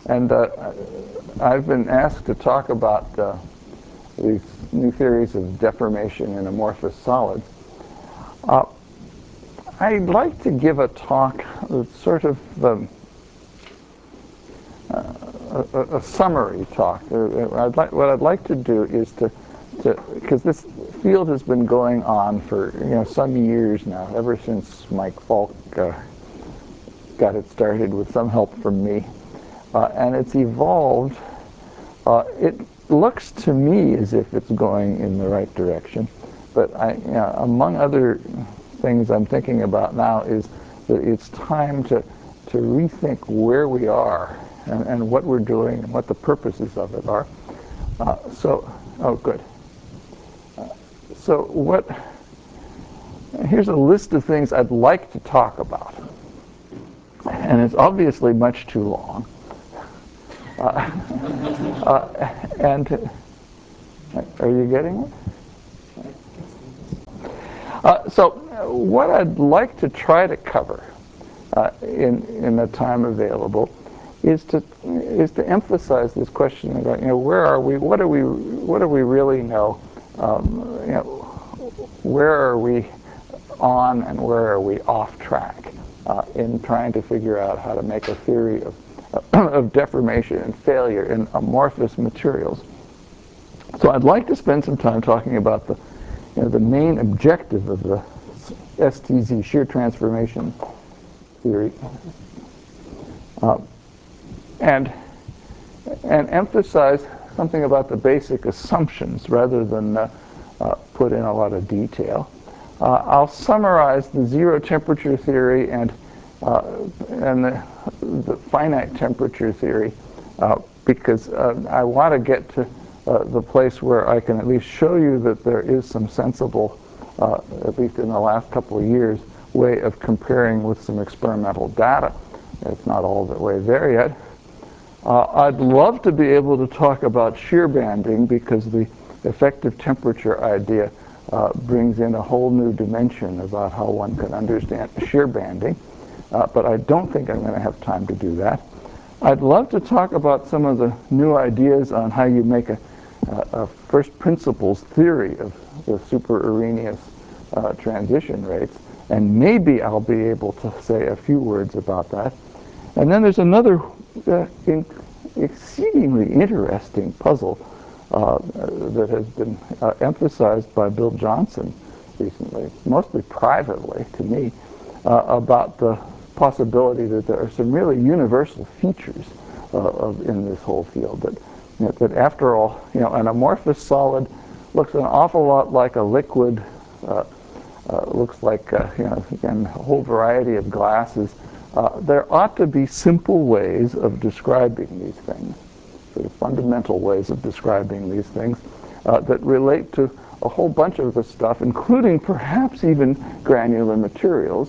And I've been asked to talk about these new theories of deformation in amorphous solids. I'd like to give a talk that's sort of a summary talk. What I'd like to do is because this field has been going on for some years now, ever since Mike Falk got it started with some help from me, and it's evolved. It looks to me as if it's going in the right direction, but among other things I'm thinking about now is that it's time to rethink where we are and what we're doing and what the purposes of it are. Good. Here's a list of things I'd like to talk about, and it's obviously much too long. And are you getting it? So what I'd like to try to cover in the time available is to emphasize this question about where are we, what do we really know, where are we on and where are we off track in trying to figure out how to make a theory of deformation and failure in amorphous materials. So I'd like to spend some time talking about the main objective of the STZ shear transformation theory, and emphasize something about the basic assumptions rather than put in a lot of detail. I'll summarize the zero temperature theory and the finite temperature theory because I want to get to the place where I can at least show you that there is some sensible, at least in the last couple of years, way of comparing with some experimental data. It's not all the way there yet. I'd love to be able to talk about shear banding because the effective temperature idea brings in a whole new dimension about how one can understand shear banding, but I don't think I'm going to have time to do that. I'd love to talk about some of the new ideas on how you make a first principles theory of the super Arrhenius transition rates, and maybe I'll be able to say a few words about that. And then there's another exceedingly interesting puzzle that has been emphasized by Bill Johnson recently, mostly privately to me, about the possibility that there are some really universal features in this whole field. That after all, an amorphous solid looks an awful lot like a liquid, looks like again, a whole variety of glasses. There ought to be simple ways of describing these things, sort of fundamental ways of describing these things that relate to a whole bunch of the stuff, including perhaps even granular materials.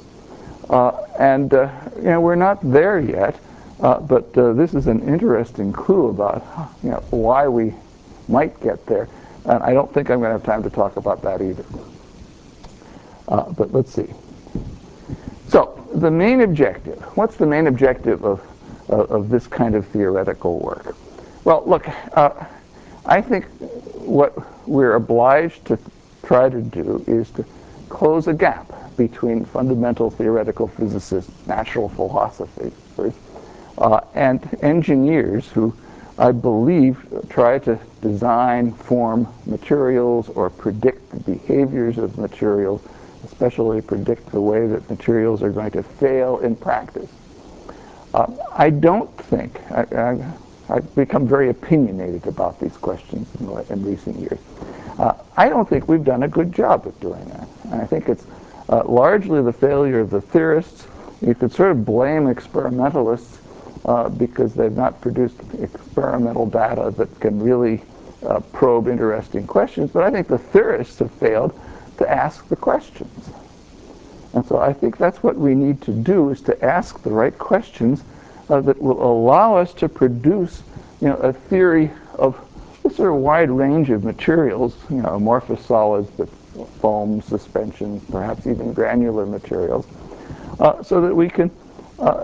We're not there yet, but this is an interesting clue about why we might get there. And I don't think I'm going to have time to talk about that either. But let's see. So the main objective. What's the main objective of this kind of theoretical work? Well, look, I think what we're obliged to try to do is to close a gap between fundamental theoretical physicists, natural philosophers, and engineers who, I believe, try to design, form materials or predict the behaviors of materials, especially predict the way that materials are going to fail in practice. I don't think, I've become very opinionated about these questions in recent years. I don't think we've done a good job of doing that. And I think it's largely the failure of the theorists. You could sort of blame experimentalists because they've not produced experimental data that can really probe interesting questions, but I think the theorists have failed to ask the questions. And so I think that's what we need to do, is to ask the right questions that will allow us to produce a theory of a sort of wide range of materials, amorphous solids, but foams, suspensions, perhaps even granular materials, so that we can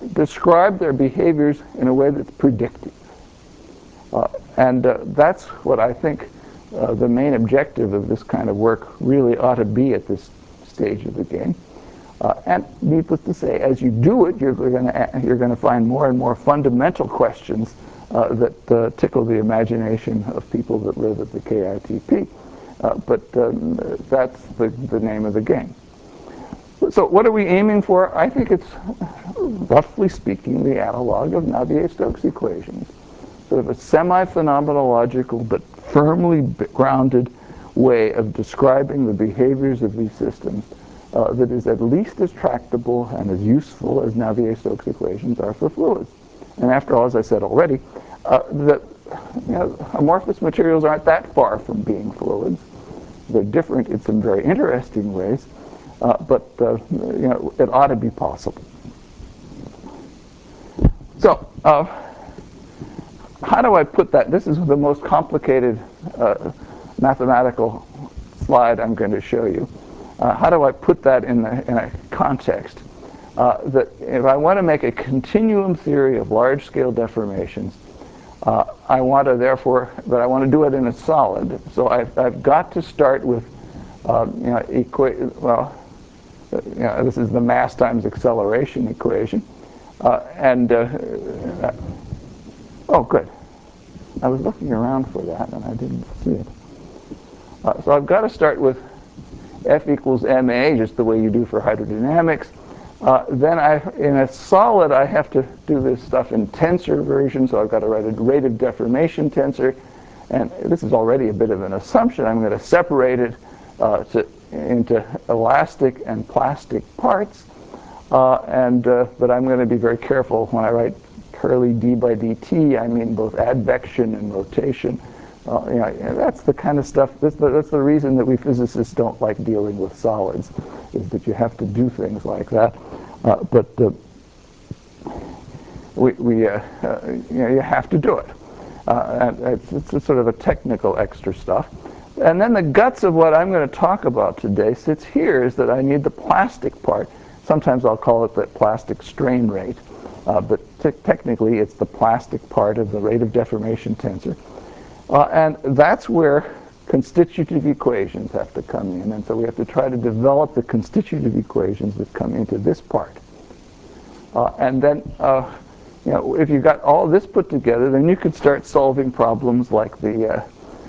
describe their behaviors in a way that's predictive. And that's what I think the main objective of this kind of work really ought to be at this stage of the game. And needless to say, as you do it, you're going to find more and more fundamental questions that tickle the imagination of people that live at the KITP. But that's the name of the game. So what are we aiming for? I think it's, roughly speaking, the analog of Navier-Stokes equations. Sort of a semi-phenomenological but firmly grounded way of describing the behaviors of these systems that is at least as tractable and as useful as Navier-Stokes equations are for fluids. And after all, as I said already, amorphous materials aren't that far from being fluids. They're different in some very interesting ways, but it ought to be possible. So, how do I put that? This is the most complicated mathematical slide I'm going to show you. How do I put that in a context? That if I want to make a continuum theory of large-scale deformations, I want to therefore, but I want to do it in a solid. So I've got to start with, this is the mass times acceleration equation, oh, good. I was looking around for that and I didn't see it. So I've got to start with F equals ma, just the way you do for hydrodynamics. Then in a solid, I have to do this stuff in tensor version, so I've got to write a rate of deformation tensor. And this is already a bit of an assumption. I'm going to separate it into elastic and plastic parts. But I'm going to be very careful when I write curly d by dt. I mean both advection and rotation. That's the kind of stuff, that's the reason that we physicists don't like dealing with solids, is that you have to do things like that. You have to do it. It's sort of a technical extra stuff. And then the guts of what I'm going to talk about today sits here, is that I need the plastic part. Sometimes I'll call it the plastic strain rate, but technically it's the plastic part of the rate of deformation tensor. And that's where constitutive equations have to come in. And so we have to try to develop the constitutive equations that come into this part. And then, if you've got all this put together, then you could start solving problems like the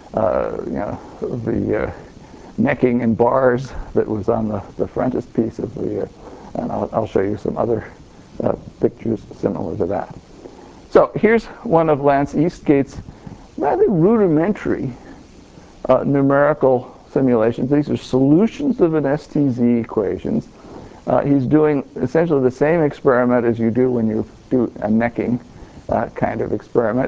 necking in bars that was on the frontispiece of the, and I'll show you some other pictures similar to that. So here's one of Lance Eastgate's rather rudimentary numerical simulations. These are solutions of an STZ equations. He's doing essentially the same experiment as you do when you do a necking kind of experiment,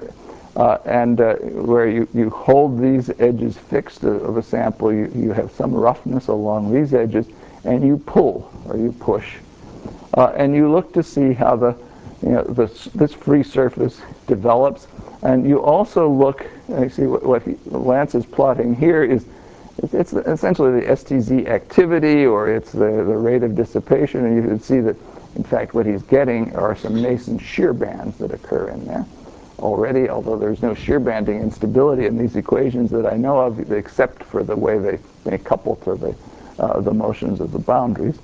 where you hold these edges fixed of a sample. You have some roughness along these edges, and you pull or you push, and you look to see how this free surface develops. And you also look, you see what Lance is plotting here is, it's essentially the STZ activity, or it's the rate of dissipation, and you can see that, in fact, what he's getting are some nascent shear bands that occur in there already, although there's no shear banding instability in these equations that I know of, except for the way they couple to the motions of the boundaries.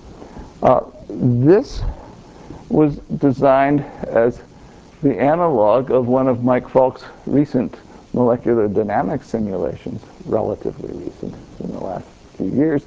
This was designed as the analog of one of Mike Falk's recent molecular dynamics simulations, relatively recent in the last few years.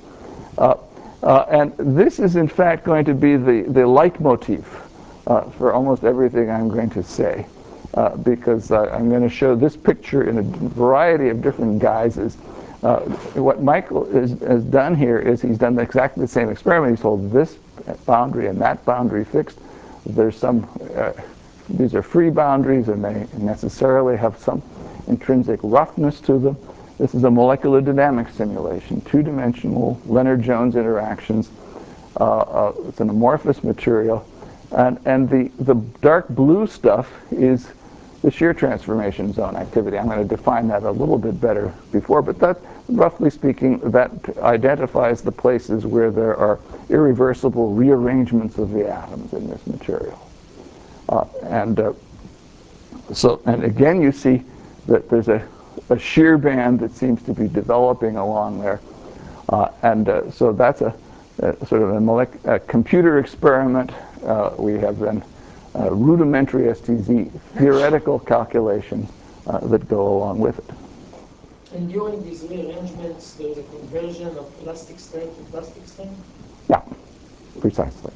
And this is in fact going to be the leitmotif for almost everything I'm going to say, because I'm going to show this picture in a variety of different guises. What Michael has done here is he's done exactly the same experiment. He's held this boundary and that boundary fixed. There's some these are free boundaries, and they necessarily have some intrinsic roughness to them. This is a molecular dynamics simulation, two-dimensional Leonard-Jones interactions. It's an amorphous material. And the dark blue stuff is the shear transformation zone activity. I'm going to define that a little bit better before, but that, roughly speaking, that identifies the places where there are irreversible rearrangements of the atoms in this material. And again, you see that there's a shear band that seems to be developing along there. So that's a sort of a computer experiment. We have then rudimentary STZ theoretical calculations that go along with it. And during these rearrangements, there's a conversion of elastic strain to plastic strain? Yeah, precisely.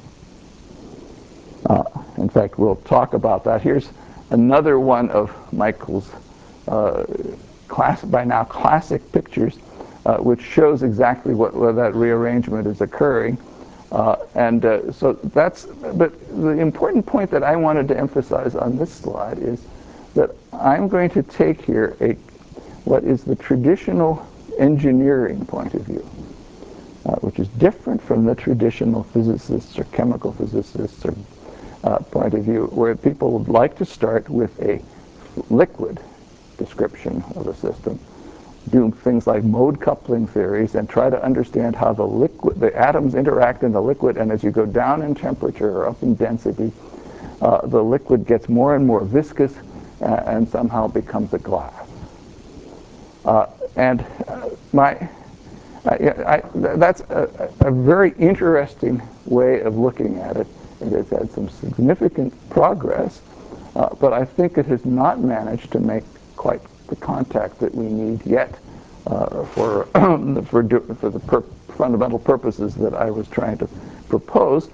In fact, we'll talk about that. Here's another one of Michael's by now classic pictures, which shows exactly where that rearrangement is occurring. So but the important point that I wanted to emphasize on this slide is that I'm going to take here what is the traditional engineering point of view, which is different from the traditional physicists or chemical physicists or point of view, where people would like to start with a liquid description of a system, do things like mode coupling theories, and try to understand how the atoms interact in the liquid, and as you go down in temperature or up in density, the liquid gets more and more viscous and somehow becomes a glass. That's a very interesting way of looking at it. It has had some significant progress, but I think it has not managed to make quite the contact that we need yet for the fundamental purposes that I was trying to propose.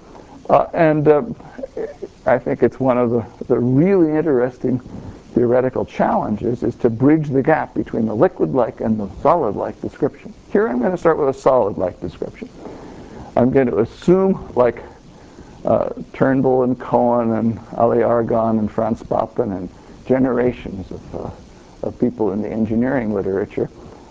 I think it's one of the really interesting theoretical challenges is to bridge the gap between the liquid-like and the solid-like description. Here I'm going to start with a solid-like description. I'm going to assume, like Turnbull and Cohen and Ali Argonne and Franz Papen and generations of people in the engineering literature,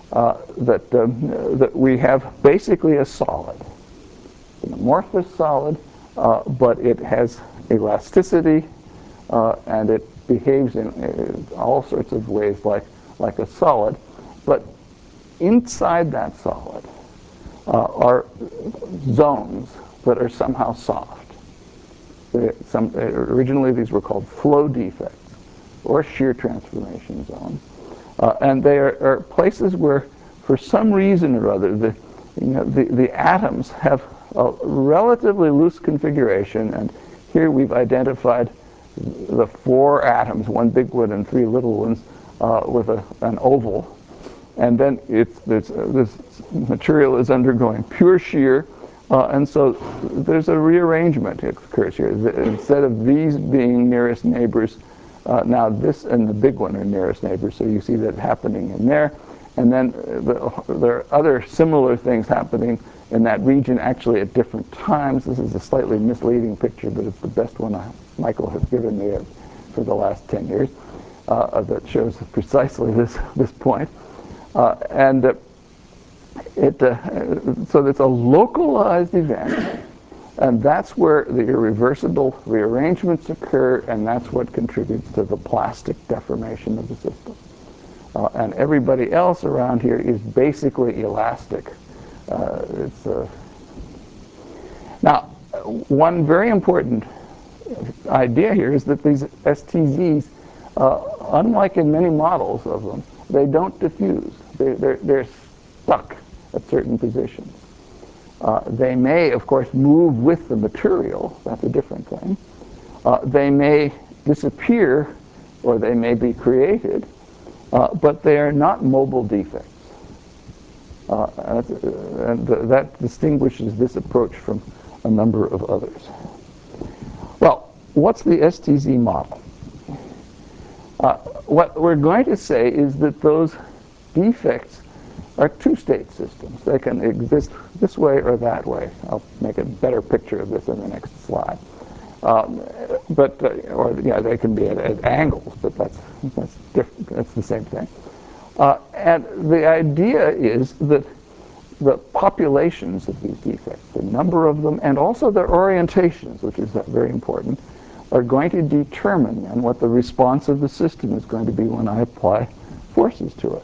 that we have basically a solid, an amorphous solid, but it has elasticity and it behaves in all sorts of ways like a solid. But inside that solid are zones that are somehow soft. Originally these were called flow defects or shear transformation zones. And they are places where, for some reason or other, the atoms have a relatively loose configuration, and here we've identified the 4 atoms, 1 big one and 3 little ones, with an oval. And then this material is undergoing pure shear, and so there's a rearrangement that occurs here. Instead of these being nearest neighbors, now this and the big one are nearest neighbors, so you see that happening in there. And then there are other similar things happening in that region, actually at different times. This is a slightly misleading picture, but it's the best one Michael has given me for the last 10 years that shows precisely this point. So it's a localized event, and that's where the irreversible rearrangements occur, and that's what contributes to the plastic deformation of the system. And everybody else around here is basically elastic. Now, one very important idea here is that these STZs, unlike in many models of them, they don't diffuse. They're stuck at certain positions. They may, of course, move with the material. That's a different thing. They may disappear, or they may be created, but they are not mobile defects. And that distinguishes this approach from a number of others. Well, what's the STZ model? What we're going to say is that those defects are two-state systems. They can exist this way or that way. I'll make a better picture of this in the next slide. They can be at angles, but that's different. That's the same thing. And the idea is that the populations of these defects, the number of them, and also their orientations, which is very important, are going to determine then what the response of the system is going to be when I apply forces to it.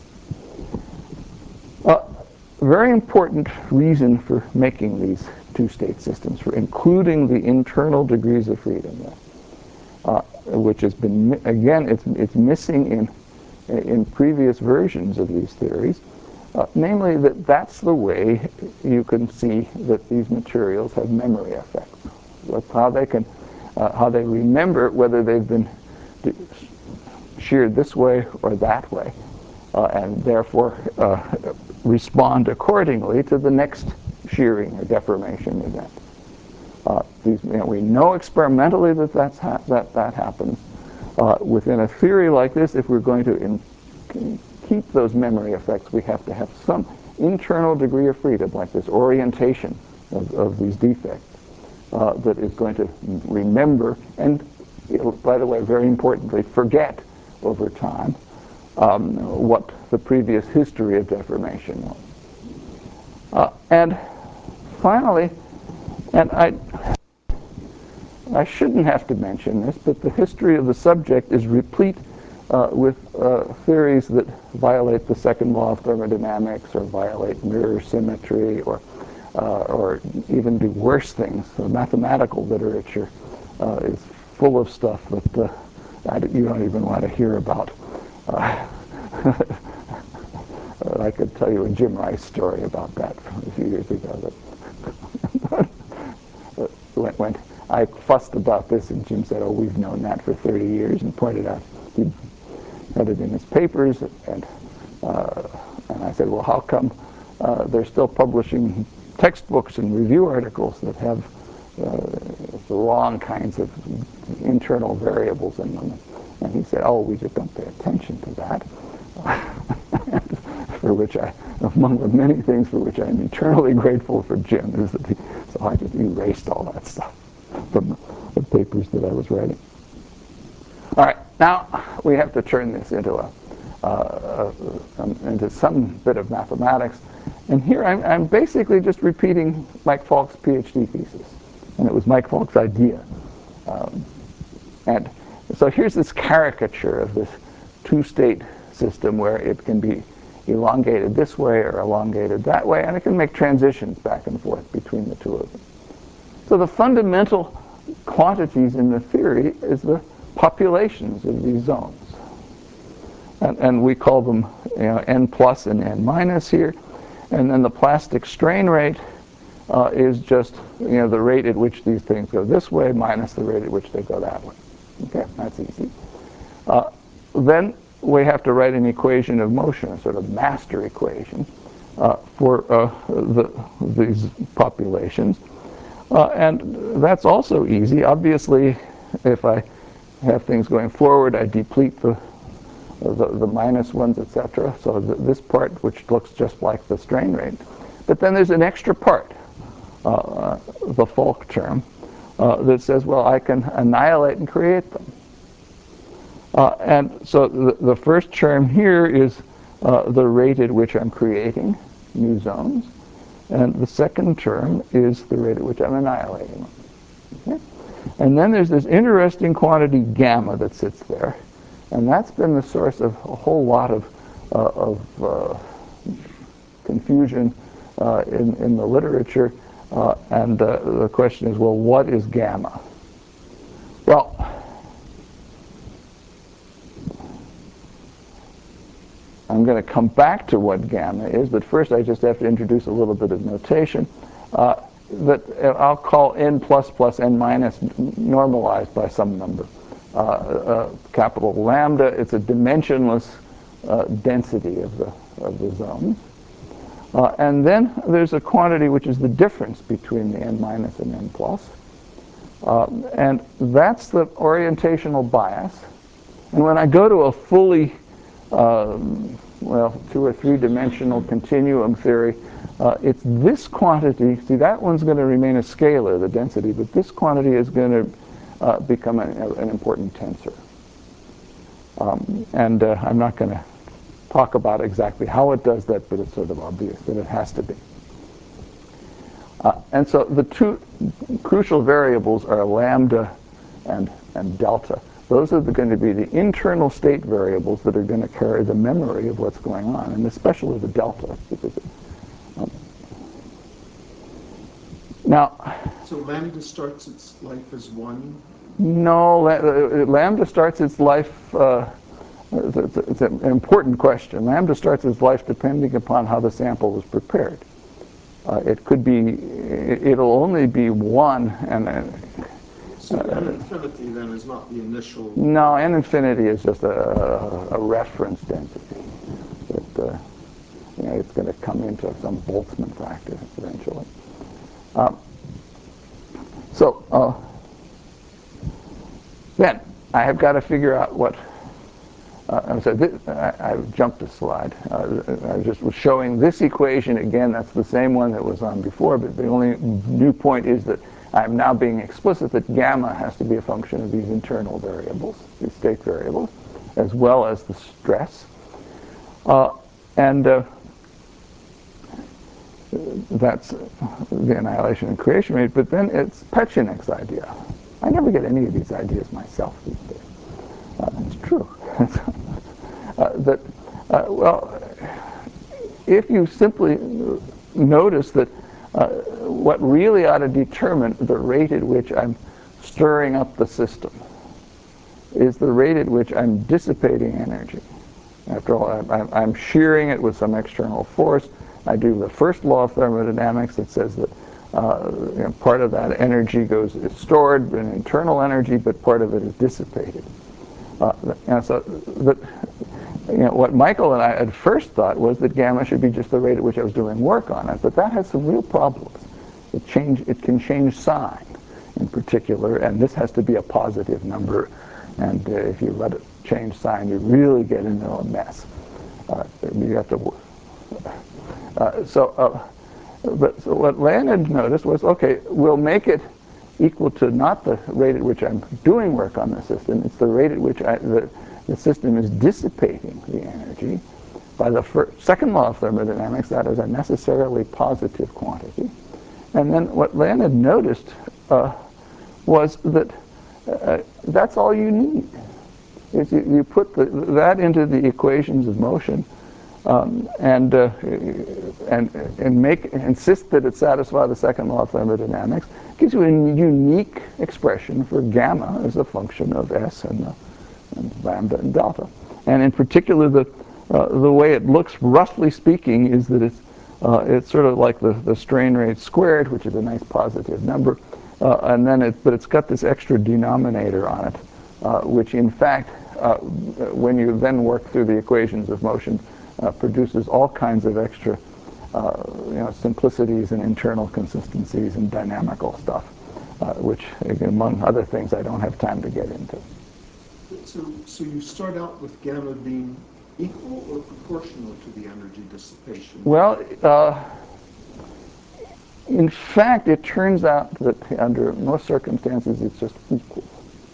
Very important reason for making these two-state systems, for including the internal degrees of freedom there, which has been, again, it's missing in previous versions of these theories, namely that that's the way you can see that these materials have memory effects. That's how they can, how they remember whether they've been sheared this way or that way, and therefore respond accordingly to the next shearing or deformation event. We know experimentally that that happens. Within a theory like this, if we're going to keep those memory effects, we have to have some internal degree of freedom, like this orientation of these defects, that is going to remember and, by the way, very importantly, forget over time what the previous history of deformation was. And finally, and I shouldn't have to mention this, but the history of the subject is replete with theories that violate the second law of thermodynamics, or violate mirror symmetry, or even do worse things. The mathematical literature is full of stuff that you don't even want to hear about. I could tell you a Jim Rice story about that from a few years ago. When I fussed about this, and Jim said, "Oh, we've known that for 30 years," and pointed out he had it in his papers, and I said, "Well, how come they're still publishing textbooks and review articles that have the wrong kinds of internal variables in them?" And he said, "Oh, we just don't pay attention to that." For which among the many things for which I'm eternally grateful for Jim, is that so I just erased all that stuff from the papers that I was writing. All right, now we have to turn this into into some bit of mathematics, and here I'm basically just repeating Mike Falk's PhD thesis, and it was Mike Falk's idea. And so here's this caricature of this two-state system where it can be elongated this way or elongated that way, and it can make transitions back and forth between the two of them. So the fundamental quantities in the theory is the populations of these zones. And we call them n plus and n minus here. And then the plastic strain rate is just the rate at which these things go this way minus the rate at which they go that way. Okay, that's easy. Then we have to write an equation of motion, a sort of master equation for these populations. And that's also easy. Obviously, if I have things going forward, I deplete the minus ones, etc. So this part, which looks just like the strain rate. But then there's an extra part, the Falk term, that says, well, I can annihilate and create them. And so the first term here is the rate at which I'm creating new zones. And the second term is the rate at which I'm annihilating them. Okay? And then there's this interesting quantity gamma that sits there. And that's been the source of a whole lot of confusion in the literature. And the question is, well, what is gamma? Well, I'm going to come back to what gamma is, but first I just have to introduce a little bit of notation that I'll call n plus plus n minus normalized by some number. Capital lambda, it's a dimensionless density of the zones. And then there's a quantity which is the difference between the n minus and n plus. And that's the orientational bias. And when I go to a fully well, 2 or 3 dimensional continuum theory, it's this quantity. See, that one's going to remain a scalar, the density, but this quantity is going to become an important tensor. And I'm not going to talk about exactly how it does that, but it's sort of obvious that it has to be. And so the two crucial variables are lambda and delta. Those are going to be the internal state variables that are going to carry the memory of what's going on, and especially the delta. Now, so lambda starts its life as 1, No, lambda starts its life, it's an important question. Lambda starts its life depending upon how the sample was prepared. It could be, it'll only be one, and so n infinity then is not the initial. No, n infinity is just a reference density. It's going to come into some Boltzmann factor eventually. Then I have got to figure out what. I jumped a slide. I just was showing this equation again. That's the same one that was on before, but the only new point is that I'm now being explicit that gamma has to be a function of these internal variables, these state variables, as well as the stress. That's the annihilation and creation rate. But then it's Petchenek's idea. I never get any of these ideas myself these days. It's true. Well, if you simply notice that what really ought to determine the rate at which I'm stirring up the system is the rate at which I'm dissipating energy. After all, I'm shearing it with some external force. I do the first law of thermodynamics that says that part of that energy is stored in internal energy, but part of it is dissipated. What Michael and I at first thought was that gamma should be just the rate at which I was doing work on it, but that has some real problems. It can change sign in particular, and this has to be a positive number, and if you let it change sign, you really get into a mess. You have to. So what Leonid noticed was, okay, we'll make it equal to not the rate at which I'm doing work on the system, it's the rate at which the system is dissipating the energy. By the second law of thermodynamics, that is a necessarily positive quantity. And then what Leonid noticed was that that's all you need. Is you put that into the equations of motion, and insist that it satisfy the second law of thermodynamics. It gives you a unique expression for gamma as a function of S and lambda and delta. And in particular, the way it looks, roughly speaking, is that it's sort of like the strain rate squared, which is a nice positive number, but it's got this extra denominator on it, which in fact, when you then work through the equations of motion, produces all kinds of extra simplicities and internal consistencies and dynamical stuff, which, among other things, I don't have time to get into. So you start out with gamma being equal or proportional to the energy dissipation? Well, in fact, it turns out that under most circumstances, it's just equal.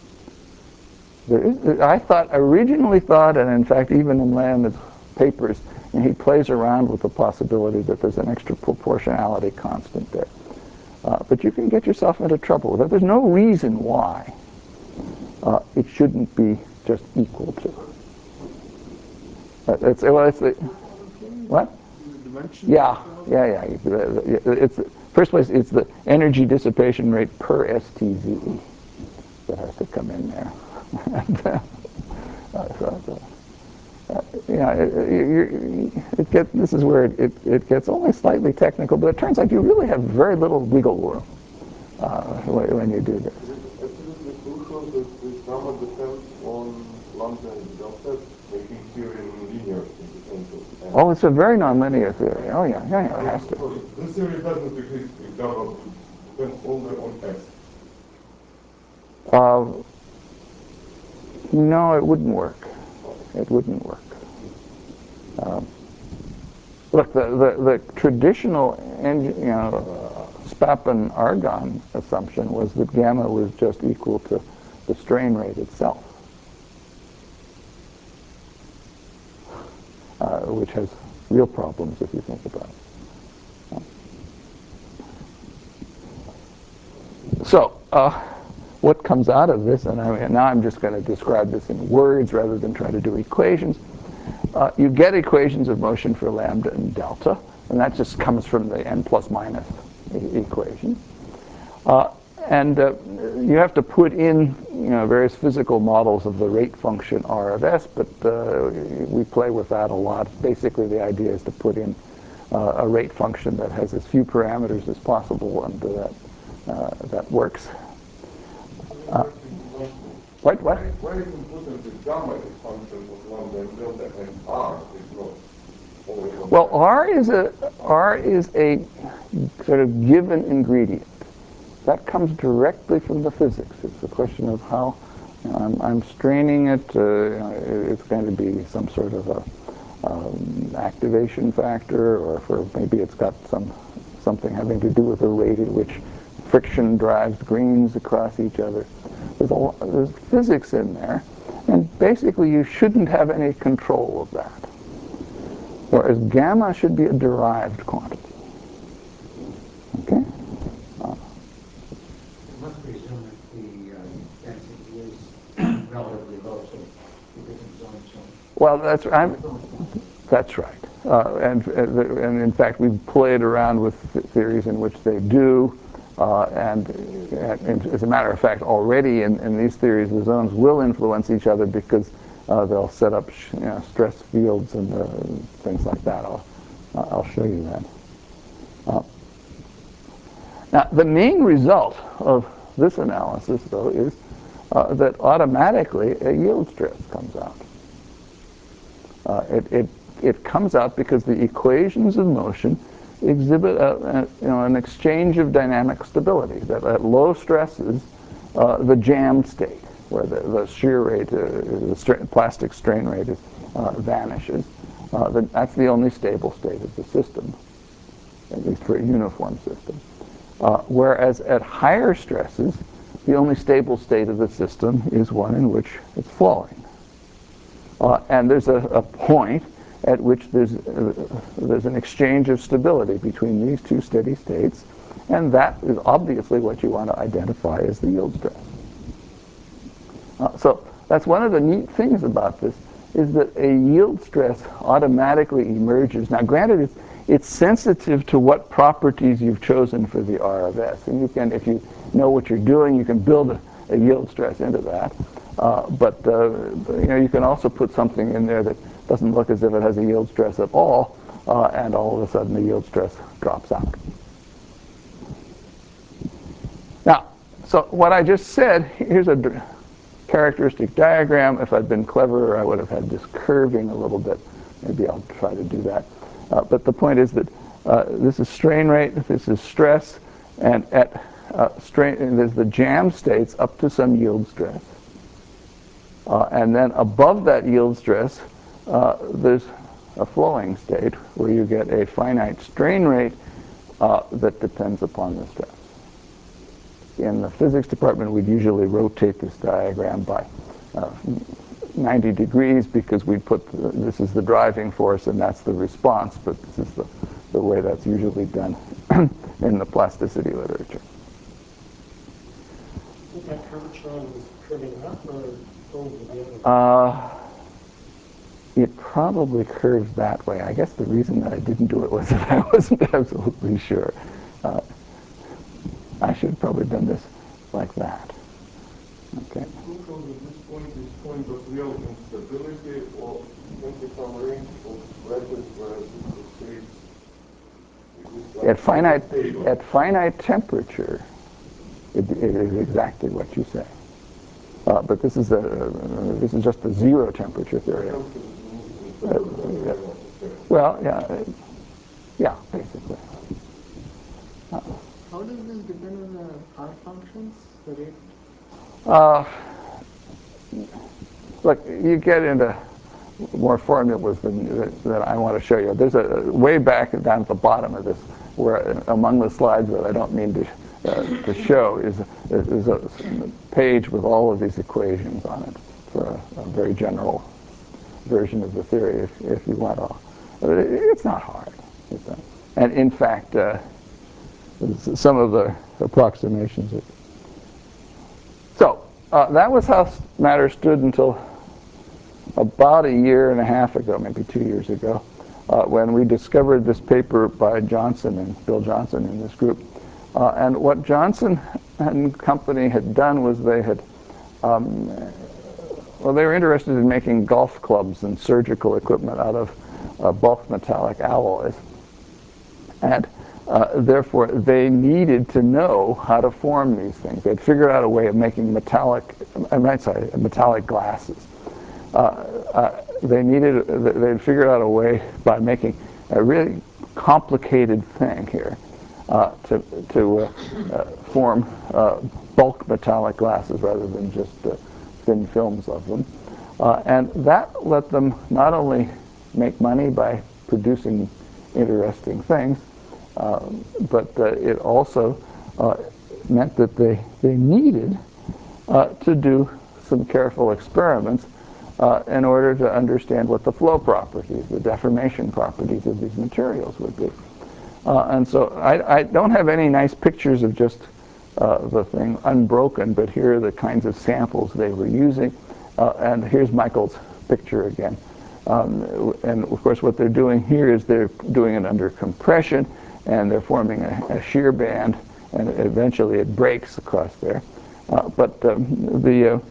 I originally thought, and in fact, even in Leonid's papers, and he plays around with the possibility that there's an extra proportionality constant there. But you can get yourself into trouble with it. There's no reason why it shouldn't be just equal to. What? Yeah. It's first place. It's the energy dissipation rate per STZE that has to come in there. This is where it gets only slightly technical, but it turns out you really have very little wiggle room when you do this. Is it absolutely crucial that this gamma depends on lambda and delta, making theory linear in the sense of... Oh, it's a very nonlinear theory. Oh, yeah, it has to. This theory doesn't exist if gamma depends only on x. No, it wouldn't work. It wouldn't work. Look, the traditional, Spapen-Argon assumption was that gamma was just equal to the strain rate itself, which has real problems if you think about it. So, what comes out of this, and now I'm just going to describe this in words rather than try to do equations. You get equations of motion for lambda and delta, and that just comes from the n plus minus equation. And you have to put in various physical models of the rate function R of S, but we play with that a lot. Basically, the idea is to put in a rate function that has as few parameters as possible, and that works. What? Why is important the gamma is function of lambda and delta, and R is not? Well, R is a sort of given ingredient. That comes directly from the physics. It's a question of how I'm straining it. It's going to be some sort of a activation factor, or maybe it's got something having to do with the rate at which friction drives grains across each other. There's physics in there, and basically you shouldn't have any control of that. Whereas gamma should be a derived quantity. Okay? It must presume that the density is relatively low, so the different zones don't. Well, that's right. And in fact, we've played around with theories in which they do. And as a matter of fact, already in these theories, the zones will influence each other because they'll set up stress fields and things like that. I'll show you that. Now, the main result of this analysis, though, is that automatically a yield stress comes out. It comes out because the equations of motion exhibit an exchange of dynamic stability. That at low stresses, the jammed state, where the shear rate, the plastic strain rate vanishes, that's the only stable state of the system, at least for a uniform system. Whereas at higher stresses, the only stable state of the system is one in which it's flowing. And there's a point at which there's an exchange of stability between these two steady states, and that is obviously what you want to identify as the yield stress. So that's one of the neat things about this, is that a yield stress automatically emerges. Now, granted, it's sensitive to what properties you've chosen for the R of S, and you can, if you know what you're doing, you can build a yield stress into that. But you can also put something in there that doesn't look as if it has a yield stress at all, and all of a sudden the yield stress drops out. Now, so what I just said, here's a characteristic diagram. If I'd been cleverer, I would have had this curving a little bit. Maybe I'll try to do that. But the point is that this is strain rate, this is stress, and at strain, there's the jam states up to some yield stress. And then above that yield stress, there's a flowing state where you get a finite strain rate that depends upon the stress. In the physics department, we'd usually rotate this diagram by 90 degrees because we put this is the driving force and that's the response, but this is the way that's usually done in the plasticity literature. Is that curvature is curving up or over the other? It probably curves that way. I guess the reason that I didn't do it was that I wasn't absolutely sure. I should have probably done this like that. Okay. Because at this point is point of real instability, or simply some range of stresses where this is like At finite temperature, it is exactly what you say. But this is just a zero temperature theory. Well, yeah, basically. How does this depend on the R functions, the rate? Look, you get into more formulas than I want to show you. There's a way back down at the bottom of this, where among the slides that I don't mean to show is a page with all of these equations on it for a very general version of the theory, if you want to. It's not hard. And in fact, some of the approximations. So that was how matter stood until about a year and a half ago, maybe 2 years ago, when we discovered this paper by Johnson and Bill Johnson in this group, And what Johnson and company had done was they had, well, they were interested in making golf clubs and surgical equipment out of bulk metallic alloys. And therefore, they needed to know how to form these things. They'd figured out a way of making metallic glasses. They'd figured out a way by making a really complicated thing here to form bulk metallic glasses rather than just thin films of them. And that let them not only make money by producing interesting things, but it also meant that they needed to do some careful experiments in order to understand what the flow properties, the deformation properties of these materials would be. And so I don't have any nice pictures of just the thing unbroken, but here are the kinds of samples they were using. And here's Michael's picture again. And of course what they're doing here is they're doing it under compression, and they're forming a shear band, and eventually it breaks across there. But the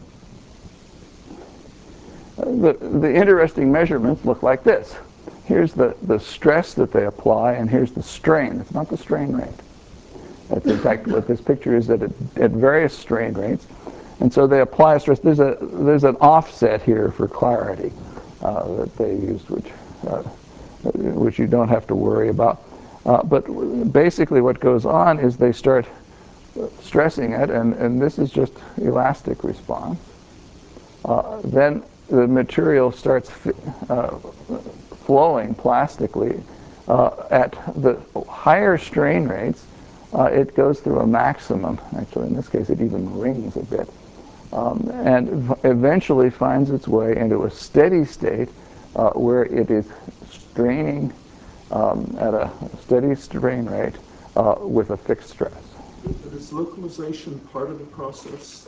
interesting measurements look like this. Here's the stress that they apply, and here's the strain. It's not the strain rate. That's in fact what this picture is at various strain rates. And so they apply a stress. There's an offset here for clarity that they used, which you don't have to worry about. But basically what goes on is they start stressing it, and this is just elastic response. Then the material starts flowing plastically. At the higher strain rates, it goes through a maximum. Actually, in this case, it even rings a bit. And eventually finds its way into a steady state where it is straining at a steady strain rate with a fixed stress. Is localization part of the process?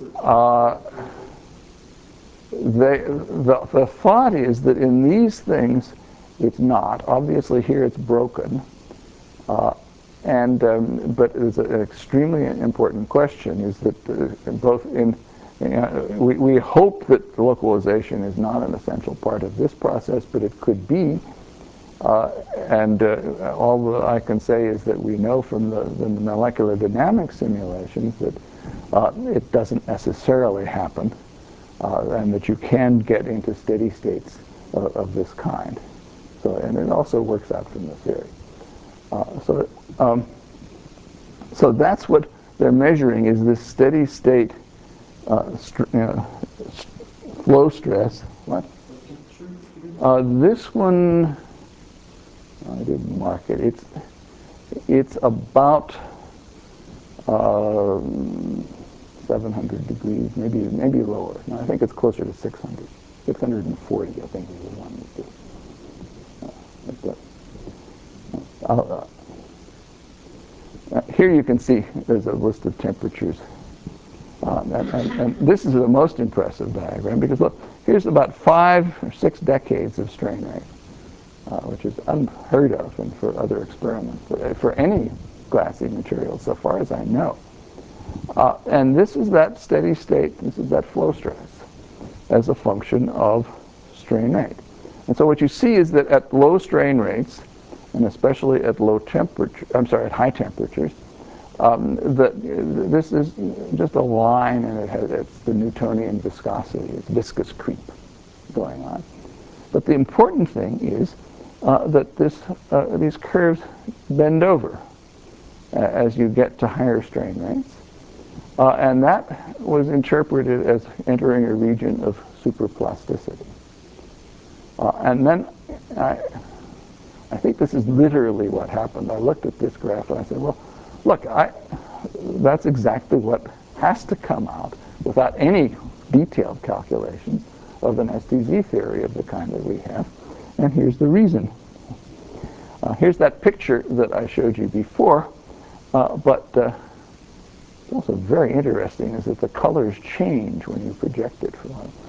The thought is that in these things, it's not. Obviously, here it's broken. But it's an extremely important question, is that both in we hope that localization is not an essential part of this process, but it could be. All I can say is that we know from the molecular dynamics simulations that it doesn't necessarily happen, and that you can get into steady states of this kind. So, and it also works out from the theory. So that's what they're measuring, is this steady state flow stress. What? This one, I didn't mark it. It's about 700 degrees, maybe lower. No, I think it's closer to 600. 640, I think, is the one here you can see there's a list of temperatures. And this is the most impressive diagram, because look, here's about 5 or 6 decades of strain rate, which is unheard of and for other experiments, for any glassy material, so far as I know. And this is that steady state, this is that flow stress as a function of strain rate. And so what you see is that at low strain rates, and especially at at high temperatures, this is just a line, and it's the Newtonian viscosity, it's viscous creep going on. But the important thing is that these curves bend over as you get to higher strain rates. And that was interpreted as entering a region of superplasticity. And then I think this is literally what happened. I looked at this graph and I said, well, look, that's exactly what has to come out without any detailed calculation of an STZ theory of the kind that we have. And here's the reason. Here's that picture that I showed you before, but also very interesting is that the colors change when you project it.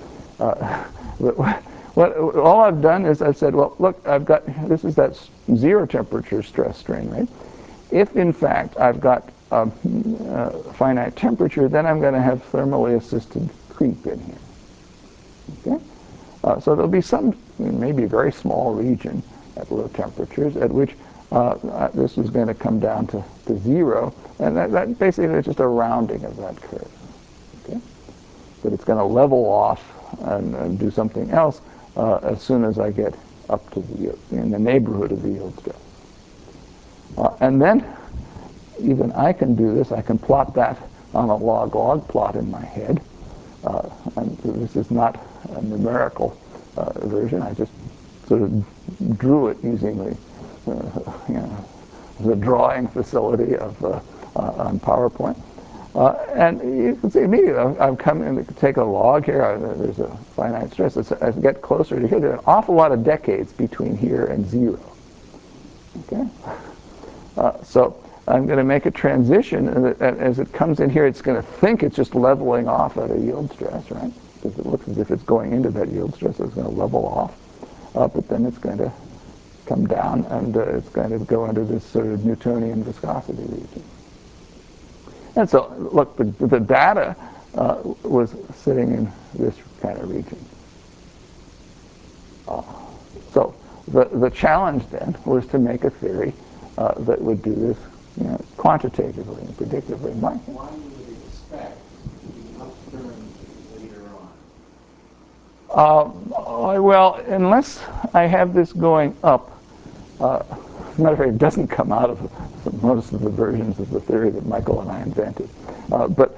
All I've done is I've said, well, look, this is that zero temperature stress strain rate. If in fact I've got finite temperature, then I'm going to have thermally assisted creep in here. Okay? So there'll be some, maybe a very small region at low temperatures at which this is going to come down to 0, and that basically is just a rounding of that curve. Okay? But it's going to level off and do something else as soon as I get up to in the neighborhood of the yield stress. And then even I can do this. I can plot that on a log-log plot in my head. And this is not a numerical version. I just sort of drew it using the drawing facility of on PowerPoint. And you can see immediately I've come in to take a log here. There's a finite stress. As I get closer to here, there are an awful lot of decades between here and 0. Okay? So I'm going to make a transition, and as it comes in here, it's going to think it's just leveling off at a yield stress, right? Because it looks as if it's going into that yield stress, so it's going to level off. But then it's going to come down, and it's going to go into this sort of Newtonian viscosity region. And so, look, the data was sitting in this kind of region. So the challenge then was to make a theory that would do this, quantitatively and predictively. Why would you expect the upturn later on? Well, unless I have this going up, as a matter of fact, it doesn't come out of most of the versions of the theory that Michael and I invented. But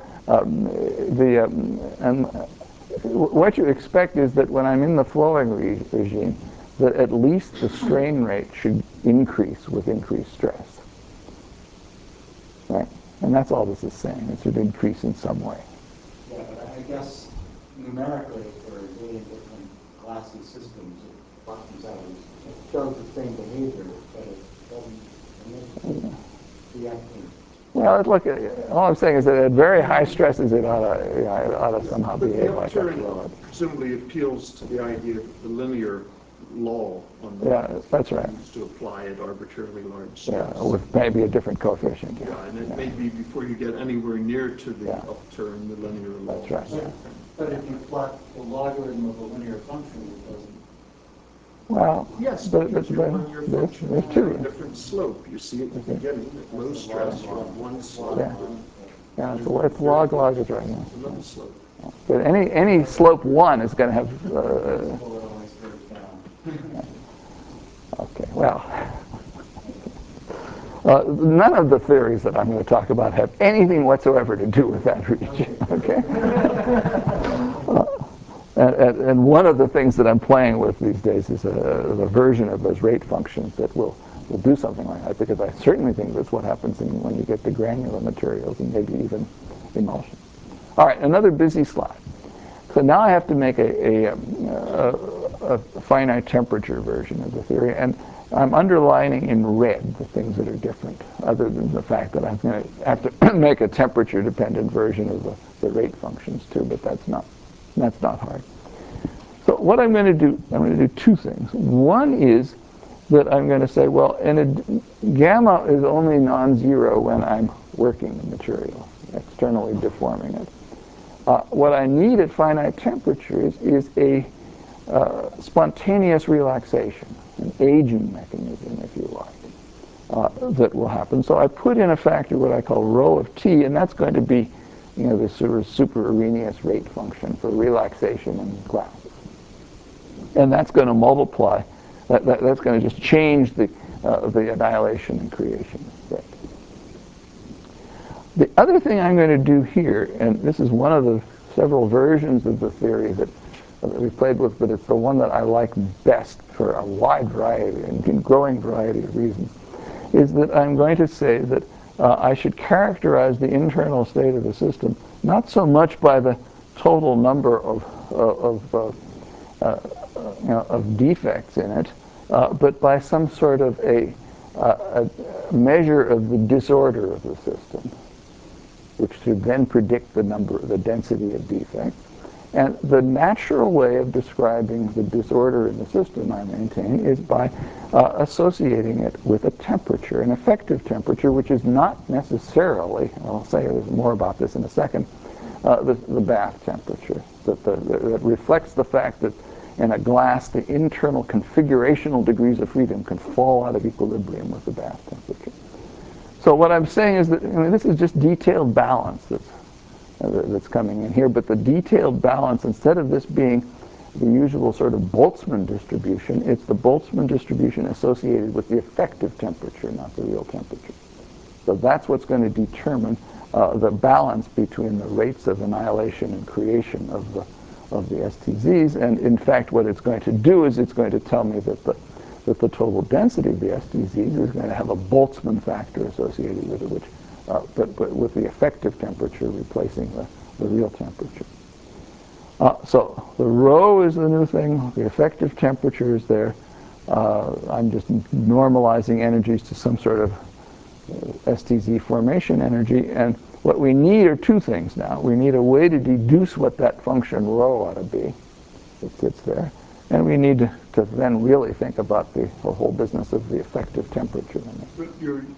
what you expect is that when I'm in the flowing regime, that at least the strain rate should increase with increased stress. Right? And that's all this is saying. It should increase in some way. Yeah, but I guess numerically for a million different glassy systems, it flattens out. It shows the same behavior, but it doesn't react. Well, look, all I'm saying is that at very high stresses, it ought to somehow But behave the like a upturn fluid. presumably appeals to the idea of the linear law on the Yeah, that's right. used to apply at arbitrarily large Yeah, stress. with maybe a different coefficient. Yeah, and it may be before you get anywhere near to the Yeah. upturn, the linear law. That's right. Yeah. But if you plot the logarithm of a linear function, it doesn't. Well, Yes, but because your linear function there's has a two. different slope. You see at the beginning, at low stress, you have one slope, Yeah. and Yeah, it's log is right. Yeah. another slope. But any slope 1 is going to have. Okay, well. None of the theories that I'm going to talk about have anything whatsoever to do with that region. Okay. And one of the things that I'm playing with these days is a version of those rate functions that will do something like that, because I certainly think that's what happens when you get to granular materials and maybe even emulsion. All right, another busy slide. So now I have to make a finite temperature version of the theory, and I'm underlining in red the things that are different, other than the fact that I'm going to have to make a temperature-dependent version of the rate functions too, but that's not hard. So what I'm going to do, two things. One is that I'm going to say, well, gamma is only non-zero when I'm working the material, externally deforming it. What I need at finite temperatures is a spontaneous relaxation, an aging mechanism, if you like, that will happen. So I put in a factor, what I call rho of t, and that's going to be, the sort of super Arrhenius rate function for relaxation in glasses. And that's going to multiply. That's going to just change the annihilation and creation rate. The other thing I'm going to do here, and this is one of the several versions of the theory that we played with, but it's the one that I like best for a wide variety and growing variety of reasons, is that I'm going to say that I should characterize the internal state of the system not so much by the total number of defects in it, but by some sort of a measure of the disorder of the system, which should then predict the density of defects. And the natural way of describing the disorder in the system, I maintain, is by associating it with a temperature, an effective temperature, which is not necessarily, I'll say more about this in a second, the bath temperature, that reflects the fact that in a glass the internal configurational degrees of freedom can fall out of equilibrium with the bath temperature. So what I'm saying is that this is just detailed balance that's coming in here, but the detailed balance, instead of this being the usual sort of Boltzmann distribution, it's the Boltzmann distribution associated with the effective temperature, not the real temperature. So that's what's going to determine the balance between the rates of annihilation and creation of the STZs, and in fact what it's going to do is it's going to tell me that the total density of the STZs is going to have a Boltzmann factor associated with it, which but with the effective temperature replacing the real temperature. So the rho is the new thing, the effective temperature is there. I'm just normalizing energies to some sort of STZ formation energy, and what we need are two things now. We need a way to deduce what that function rho ought to be that sits there, and we need to then really think about the whole business of the effective temperature. But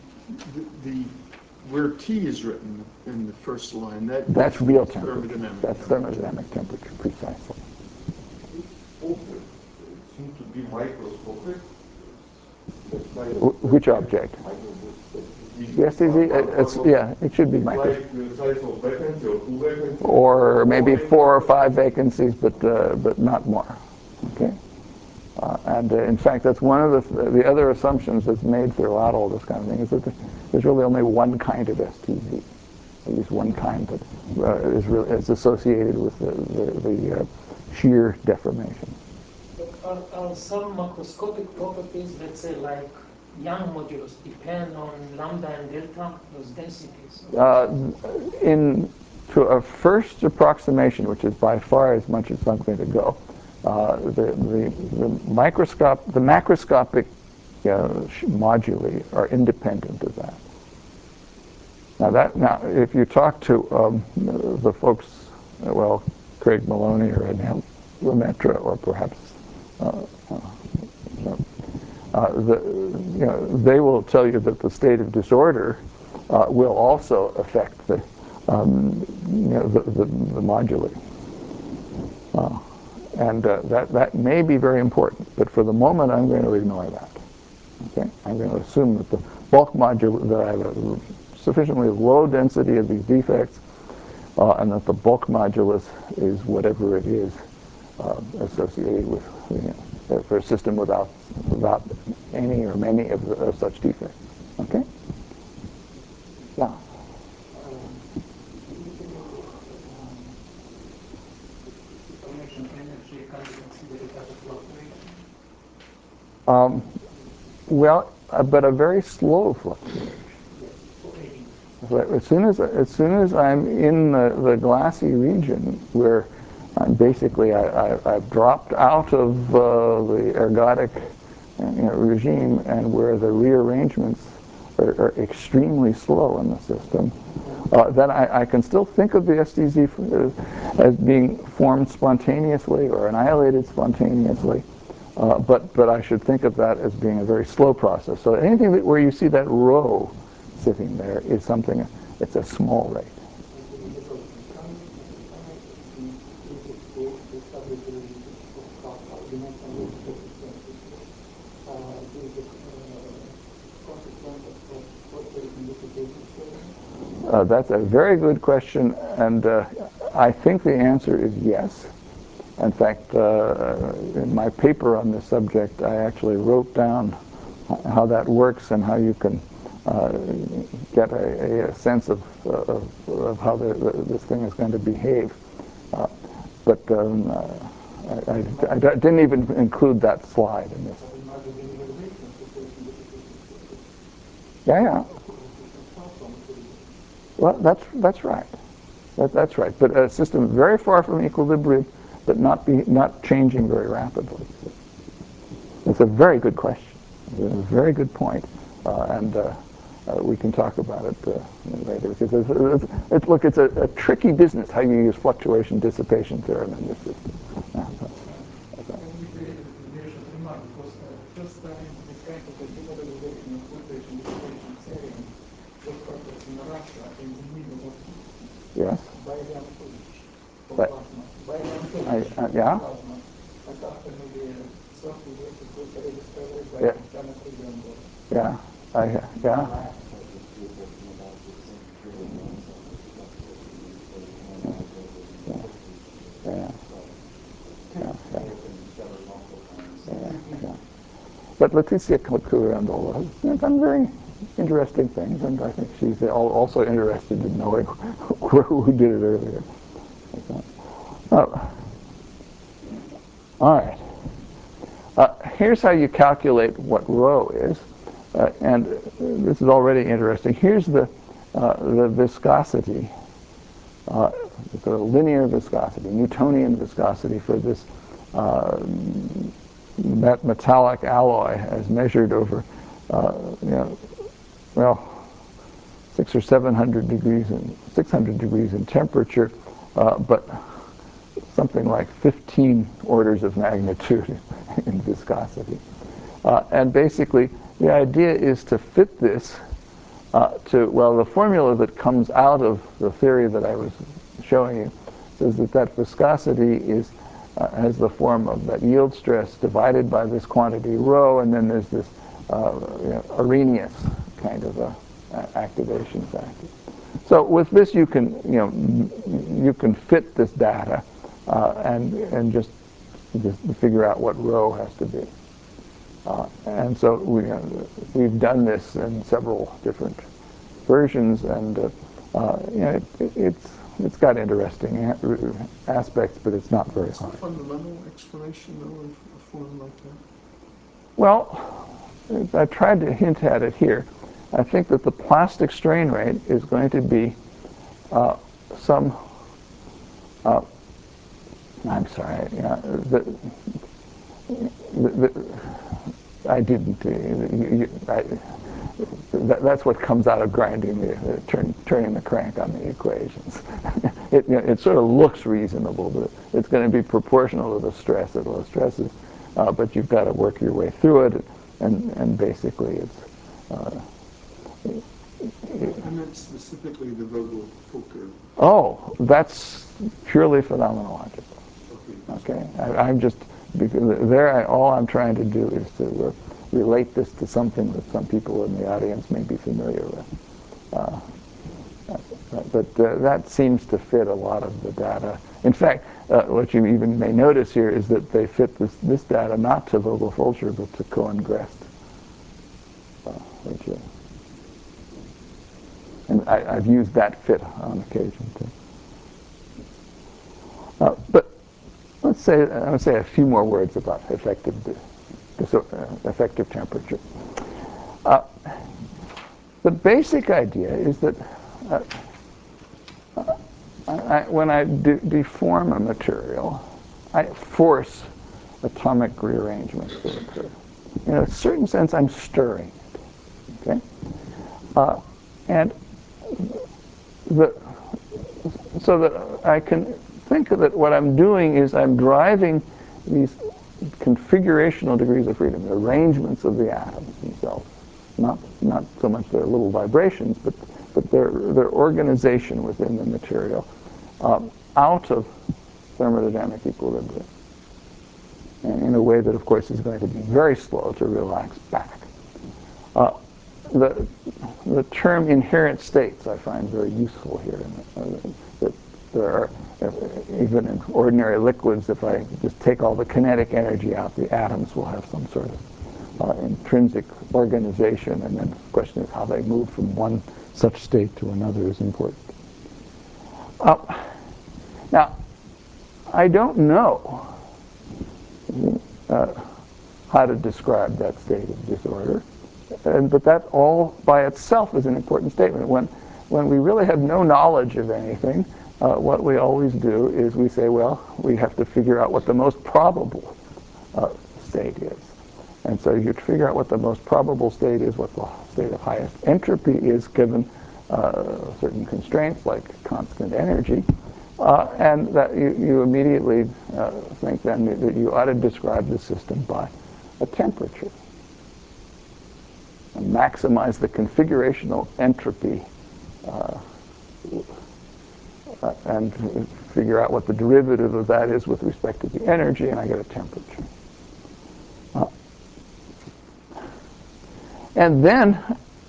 where T is written in the first line, that's real temperature. Thermodynamic that's thermodynamic temperature, precisely. Also, it seems to be microscopic. Which object? The STZ? Yeah, it should be microscopic. Like the size of vacancy or 2 vacancies? Or maybe 4 or 5 vacancies, but not more. Okay. And in fact, that's one of the other assumptions that's made throughout all this kind of thing, is that there's really only one kind of STZ, at least one kind that is associated with the shear deformation. Are some macroscopic properties, let's say like Young modulus, depend on lambda and delta, those densities? To a first approximation, which is by far as much as I'm going to go, the macroscopic moduli are independent of that. Now, if you talk to the folks, Craig Maloney or Ed Lemaitre, or perhaps they will tell you that the state of disorder will also affect the moduli. And that may be very important, but for the moment I'm going to ignore that. Okay? I'm going to assume that the bulk modulus, that I have a sufficiently low density of these defects, and that the bulk modulus is whatever it is associated with, for a system without any or many of such defects. Okay? Yeah. But a very slow fluctuation. As soon as I'm in the glassy region, where I've dropped out of the ergodic regime, and where the rearrangements are extremely slow in the system, then I can still think of the STZ as being formed spontaneously or annihilated spontaneously, but I should think of that as being a very slow process. So anything where you see that rho sitting there is something, it's a small rate. That's a very good question, and I think the answer is yes. In fact, in my paper on this subject, I actually wrote down how that works and how you can get a sense of how this thing is going to behave. But I didn't even include that slide in this. Yeah. Well, that's right. That's right. But a system very far from equilibrium, but not changing very rapidly. It's a very good question. It's a very good point. And we can talk about it later. Look, it's a tricky business how you use fluctuation dissipation theorem in this system. Remark, because first time this kind of a demoralization of fluctuation dissipation theory was proposed in Russia in the middle of Yes. by Jan Kulic for But- plasma. By Jan Kulic yeah. plasma. And after maybe 30 years it was rediscovered by Yeah. Janet Kulic. Yeah. Yeah. Yeah. But Letizia Curandola has done very interesting things, and I think she's also interested in knowing who did it earlier. Oh. All right. Here's how you calculate what rho is, and this is already interesting. Here's the viscosity, the linear viscosity, Newtonian viscosity for this metallic alloy as measured over, 600 or 700 degrees and 600 degrees in temperature, but something like 15 orders of magnitude in viscosity. And basically, the idea is to fit this the formula that comes out of the theory that I was showing you says that viscosity has the form of that yield stress divided by this quantity rho, and then there's this Arrhenius kind of activation factor. So with this, you can fit this data and just figure out what rho has to be. And so we've done this in several different versions, and it's got interesting aspects, but it's not very What's the hard. fundamental explanation, though, of a form like that? Well, I tried to hint at it here. I think that the plastic strain rate is going to be I'm sorry. I didn't. That's what comes out of grinding turning the crank on the equations. It sort of looks reasonable, but it's going to be proportional to the stress at low stresses. But you've got to work your way through it, and basically it's. I meant specifically the Vogel-Fokker. Oh, that's purely phenomenological. Okay, I'm just because all I'm trying to do is to relate this to something that some people in the audience may be familiar with. But that seems to fit a lot of the data. In fact, what you even may notice here is that they fit this data not to Vogel-Fulcher but to Cohen-Grest. And I've used that fit on occasion too. But I would say a few more words about effective temperature. The basic idea is that when I deform a material, I force atomic rearrangements to occur. In a certain sense, I'm stirring it. Okay, and so that I can think of it, what I'm doing is I'm driving these configurational degrees of freedom, the arrangements of the atoms themselves, not so much their little vibrations, but their organization within the material, out of thermodynamic equilibrium, and in a way that, of course, is going to be very slow to relax back. The term inherent states I find very useful here. That there are, even in ordinary liquids, if I just take all the kinetic energy out, the atoms will have some sort of intrinsic organization, and then the question is how they move from one such state to another is important. Now, I don't know how to describe that state of disorder, but that all by itself is an important statement. When we really have no knowledge of anything, what we always do is we say, well, we have to figure out what the most probable state is. And so you figure out what the most probable state is, what the state of highest entropy is given certain constraints like constant energy, and that you immediately think then that you ought to describe the system by a temperature and maximize the configurational entropy and figure out what the derivative of that is with respect to the energy, and I get a temperature. And then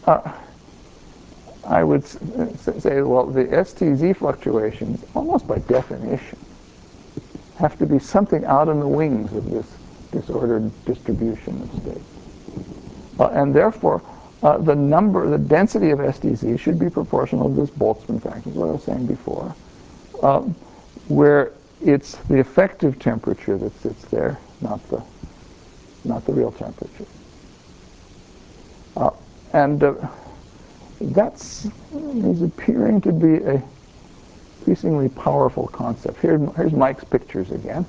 I would say, well, the STZ fluctuations, almost by definition, have to be something out in the wings of this disordered distribution of states. And therefore, the density of STZ should be proportional to this Boltzmann factor, is what I was saying before, where it's the effective temperature that sits there, not the real temperature. And that is appearing to be a increasingly powerful concept. Here's Mike's pictures again.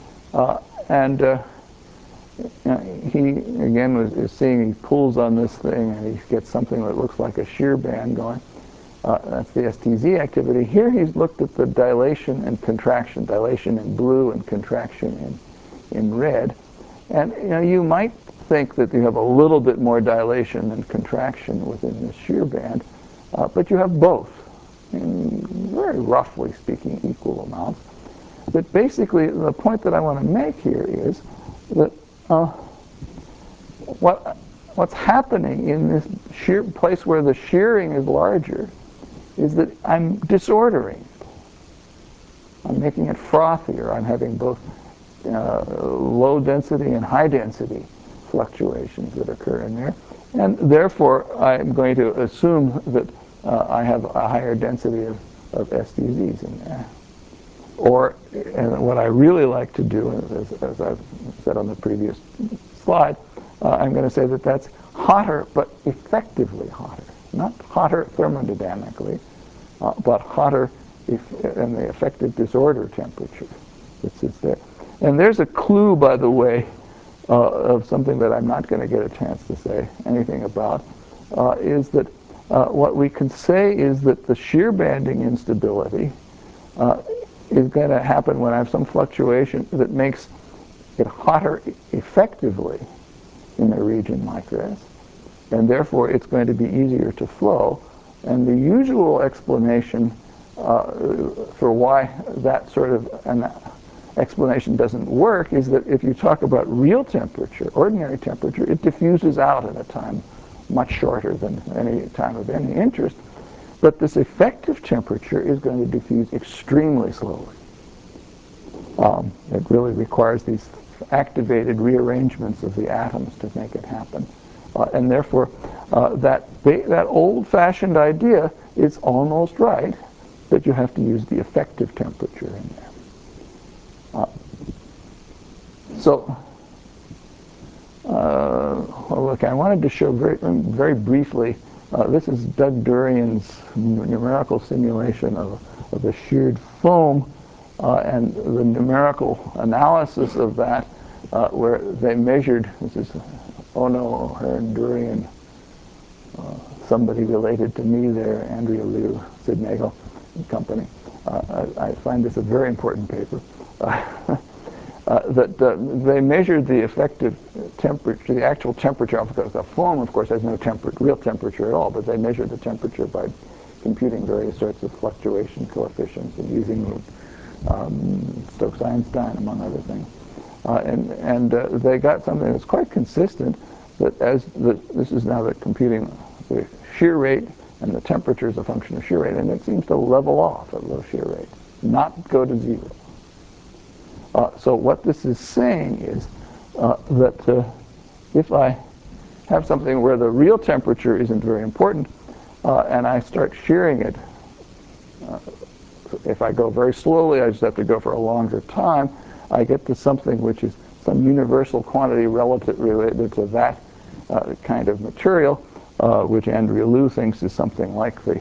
He, again, is seeing, he pulls on this thing and he gets something that looks like a shear band going. That's the STZ activity. Here he's looked at the dilation and contraction, dilation in blue and contraction in red. And you might think that you have a little bit more dilation and contraction within the shear band, but you have both, in very roughly speaking equal amounts. But basically the point that I want to make here is that what's happening in this shear place where the shearing is larger is that I'm disordering it. I'm making it frothier. I'm having both low density and high density fluctuations that occur in there, and therefore I'm going to assume that I have a higher density of STZs in there. And what I really like to do, as I've said on the previous slide, I'm going to say that that's hotter, but effectively hotter. Not hotter thermodynamically, but hotter in the effective disorder temperature that sits there. And there's a clue, by the way, of something that I'm not going to get a chance to say anything about, is that what we can say is that the shear banding instability is going to happen when I have some fluctuation that makes it hotter effectively in a region like this, and therefore it's going to be easier to flow. And the usual explanation for why that sort of an explanation doesn't work is that if you talk about real temperature, ordinary temperature, it diffuses out at a time much shorter than any time of any interest. But this effective temperature is going to diffuse extremely slowly. It really requires these activated rearrangements of the atoms to make it happen. And therefore, that old-fashioned idea is almost right, that you have to use the effective temperature in there. Well, look, I wanted to show very briefly, this is Doug Durian's numerical simulation of a sheared foam, and the numerical analysis of that, where they measured, this is Ono, O'Hearn, Durian, somebody related to me there, Andrea Liu, Sid Nagel and company. I find this a very important paper. That they measured the effective temperature, the actual temperature, because the foam, of course, has no real temperature at all, but they measured the temperature by computing various sorts of fluctuation coefficients and using Stokes-Einstein, among other things. And they got something that's quite consistent, that this is now the computing the shear rate, and the temperature is a function of shear rate, and it seems to level off at low shear rate, not go to zero. So what this is saying is that if I have something where the real temperature isn't very important, and I start shearing it, if I go very slowly, I just have to go for a longer time, I get to something which is some universal quantity related to that kind of material, which Andrea Liu thinks is something like the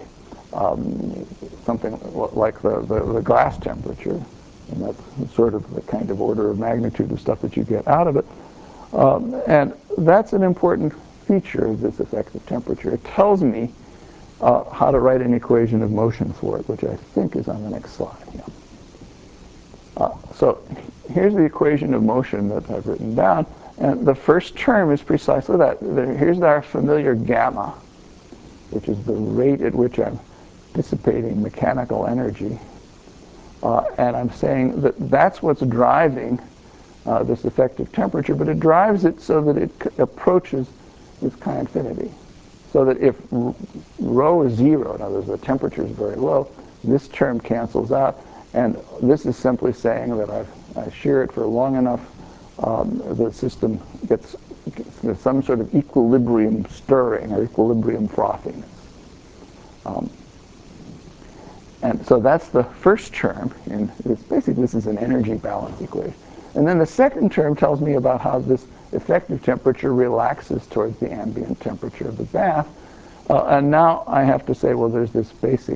glass temperature. And that's sort of the kind of order of magnitude of stuff that you get out of it. And that's an important feature of this effective temperature. It tells me how to write an equation of motion for it, which I think is on the next slide. Yeah. So here's the equation of motion that I've written down, and the first term is precisely that. Here's our familiar gamma, which is the rate at which I'm dissipating mechanical energy. And I'm saying that that's what's driving this effective temperature, but it drives it so that it approaches this chi infinity. So that if rho is 0, in other words, the temperature is very low, this term cancels out, and this is simply saying that I shear it for long enough, the system gets some sort of equilibrium stirring or equilibrium frothiness. And so that's the first term. And basically, this is an energy balance equation. And then the second term tells me about how this effective temperature relaxes towards the ambient temperature of the bath. And now I have to say, well, there's this basic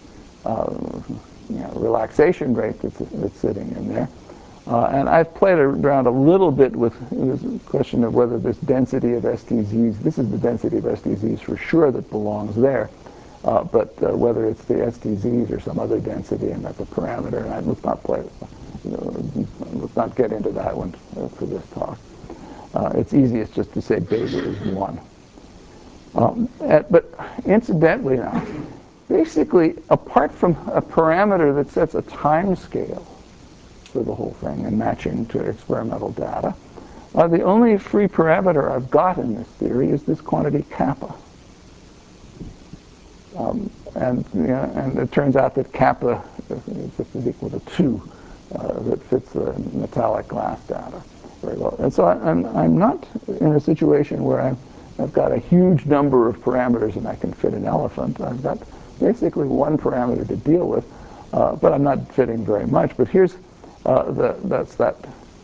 relaxation rate that's sitting in there. And I've played around a little bit with this question of whether this density of STZs, this is the density of STZs for sure that belongs there. But whether it's the STZs or some other density, and that's a parameter, and let's not play, let's not get into that one for this talk. It's easiest just to say beta is 1. But incidentally now, basically, apart from a parameter that sets a time scale for the whole thing and matching to experimental data, the only free parameter I've got in this theory is this quantity kappa. And it turns out that kappa is equal to 2 that fits the metallic glass data very well. And so I'm not in a situation where I've got a huge number of parameters and I can fit an elephant. I've got basically one parameter to deal with, but I'm not fitting very much. But here's the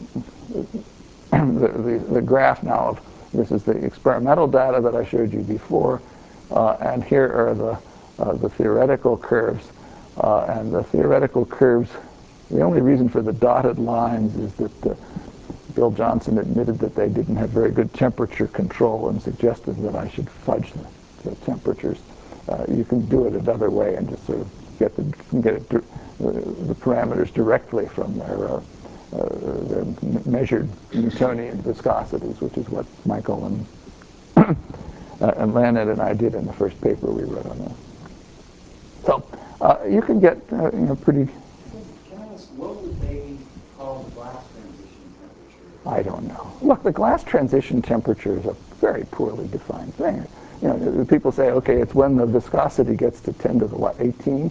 graph now of this is the experimental data that I showed you before, and here are the theoretical curves. And the theoretical curves, the only reason for the dotted lines is that Bill Johnson admitted that they didn't have very good temperature control and suggested that I should fudge the temperatures. You can do it another way and just sort of get the parameters directly from their measured Newtonian viscosities, which is what Michael and Leonid and I did in the first paper we wrote on this. So you can get pretty. Can I ask, what would they call the glass transition temperature? I don't know. Look, the glass transition temperature is a very poorly defined thing. People say, okay, it's when the viscosity gets to 10 to the what, 18?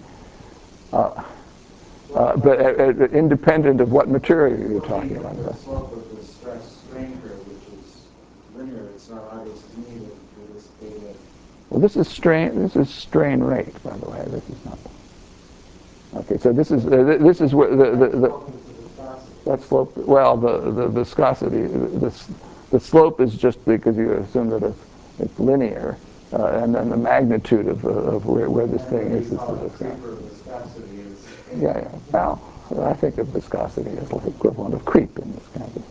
But independent of what material you're talking about. The slope of the stress strain curve, which is linear, it's not obvious to me that this data. Well, this is strain rate, by the way. This is not. Okay, so this is where that slope. Well, the viscosity, the slope is just because you assume that it's linear, and then the magnitude of where this thing is the viscosity. Yeah. Well, I think of viscosity as like equivalent of creep in this kind of.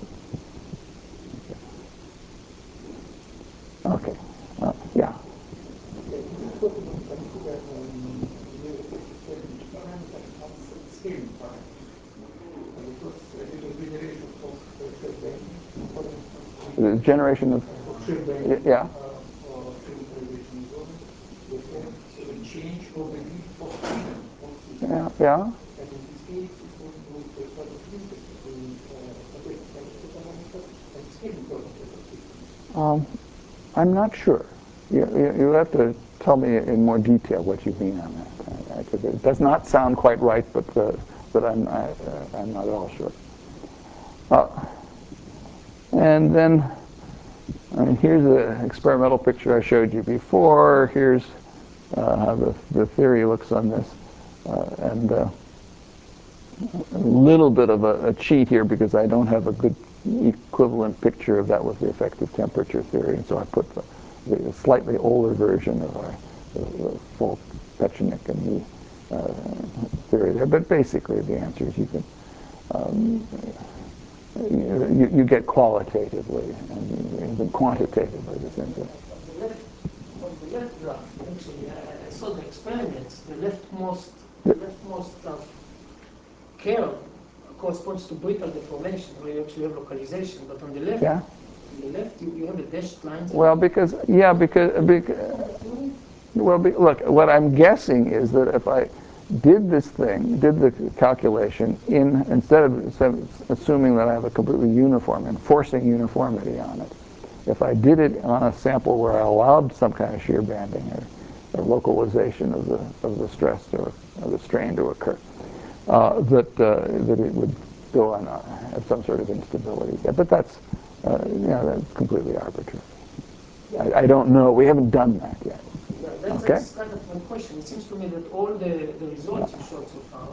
Okay. Yeah. The generation of yeah. Yeah. I'm not sure. You have to tell me in more detail what you mean on that. It does not sound quite right, but I'm not at all sure. And then here's the experimental picture I showed you before. Here's how the theory looks on this, and a little bit of a cheat here because I don't have a good equivalent picture of that with the effective temperature theory, and so I put the slightly older version of the full Pechenik and the theory there. But basically, the answer is you can you get qualitatively and then quantitatively the same thing. On the left graph, actually, I saw the experiments. The leftmost curve corresponds to brittle deformation, where you actually have localization. But on the left, Yeah. You have a dashed line. Well, because look, what I'm guessing is that if I did the calculation instead of assuming that I have a completely uniform and forcing uniformity on it, if I did it on a sample where I allowed some kind of shear banding or localization of the stress or the strain to occur, that it would go on have some sort of instability. Yeah, but that's that's completely arbitrary. I don't know. We haven't done that yet. That's kind of my question. It seems to me that all the results you showed so far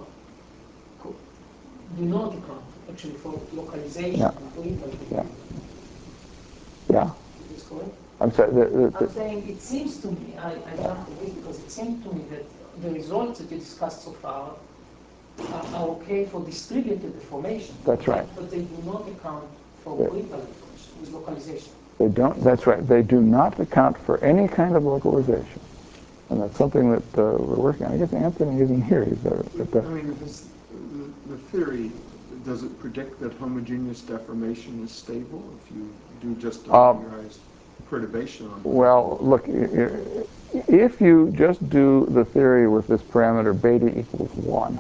do not account actually for localization and brittle behavior. Yeah. Is this correct? I'm sorry. I'm saying it seems to me, I jumped a bit because it seemed to me that the results that you discussed so far are okay for distributed deformation. That's right. But they do not account for brittle deformation with localization. They don't. That's right. They do not account for any kind of localization, and that's something that we're working on. I guess Anthony isn't here. He's I mean, the theory, does it predict that homogeneous deformation is stable if you do just a linearized perturbation on it? Well, look, if you just do the theory with this parameter beta equals 1,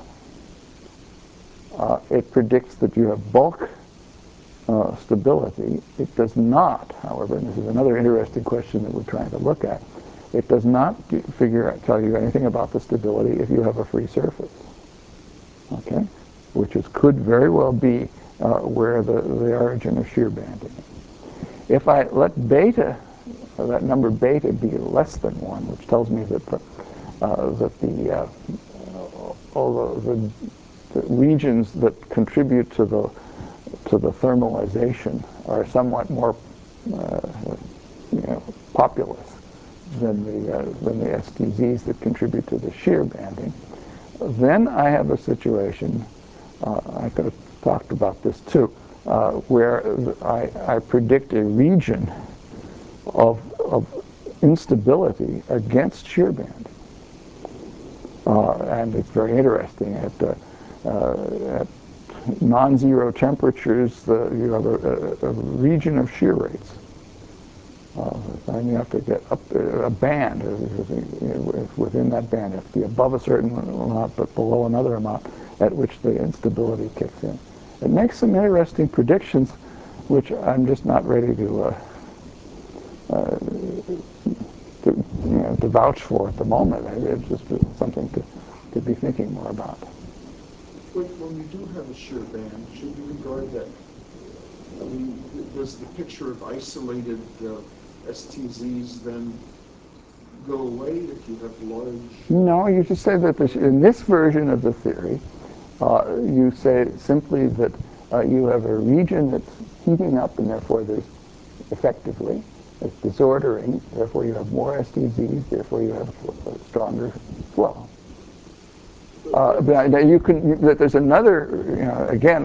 it predicts that you have bulk stability. It does not, however, and this is another interesting question that we're trying to look at, it does not tell you anything about the stability if you have a free surface, okay, which could very well be where the origin of shear banding is. If I let beta, that number beta, be less than 1, which tells me that the regions that contribute to the thermalization are somewhat more populous than the STZs that contribute to the shear banding, then I have a situation, I could have talked about this too, where I predict a region of instability against shear banding. And it's very interesting. At non-zero temperatures, you have a region of shear rates. And you have to get up a band. Within that band, you have to be above a certain amount, but below another amount at which the instability kicks in. It makes some interesting predictions, which I'm just not ready to vouch for at the moment. It's just something to be thinking more about. When you do have a shear band, should you regard that? I mean, does the picture of isolated STZs then go away if you have large? No, you just say that in this version of the theory, you say simply that you have a region that's heating up, and therefore there's effectively it's disordering. Therefore, you have more STZs. Therefore, you have a stronger flow. But you can. There's another. Again,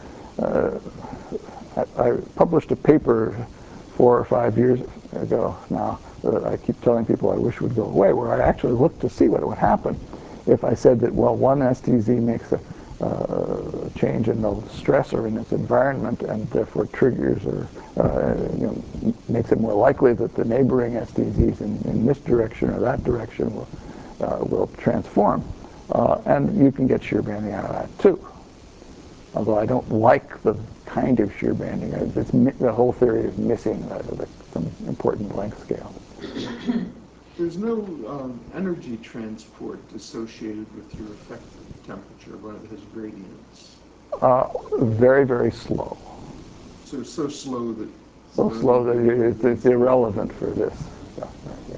I published a paper 4 or 5 years ago now that I keep telling people I wish would go away, where I actually looked to see what would happen if I said that, well, one STZ makes a change in the stressor in its environment, and therefore triggers or makes it more likely that the neighboring STZs in this direction or that direction will transform. And you can get shear banding out of that too. Although I don't like the kind of shear banding. The whole theory is missing some important length scale. There's no energy transport associated with your effective temperature, but it has gradients. Very, very slow. So slow that... So slow that it's irrelevant for this stuff.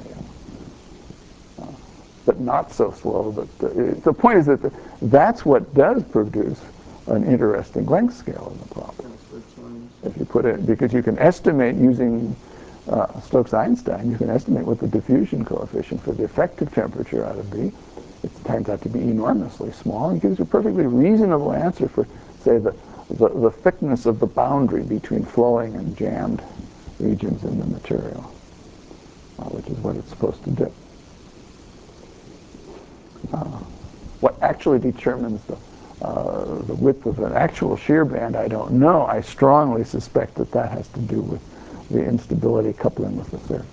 But not so slow. But the point is that that's what does produce an interesting length scale in the problem. If you put it, because you can estimate using Stokes-Einstein, you can estimate what the diffusion coefficient for the effective temperature ought to be. It turns out to be enormously small and gives you a perfectly reasonable answer for, say, the the thickness of the boundary between flowing and jammed regions in the material, which is what it's supposed to do. What actually determines the width of an actual shear band, I don't know. I strongly suspect that that has to do with the instability coupling with the surface.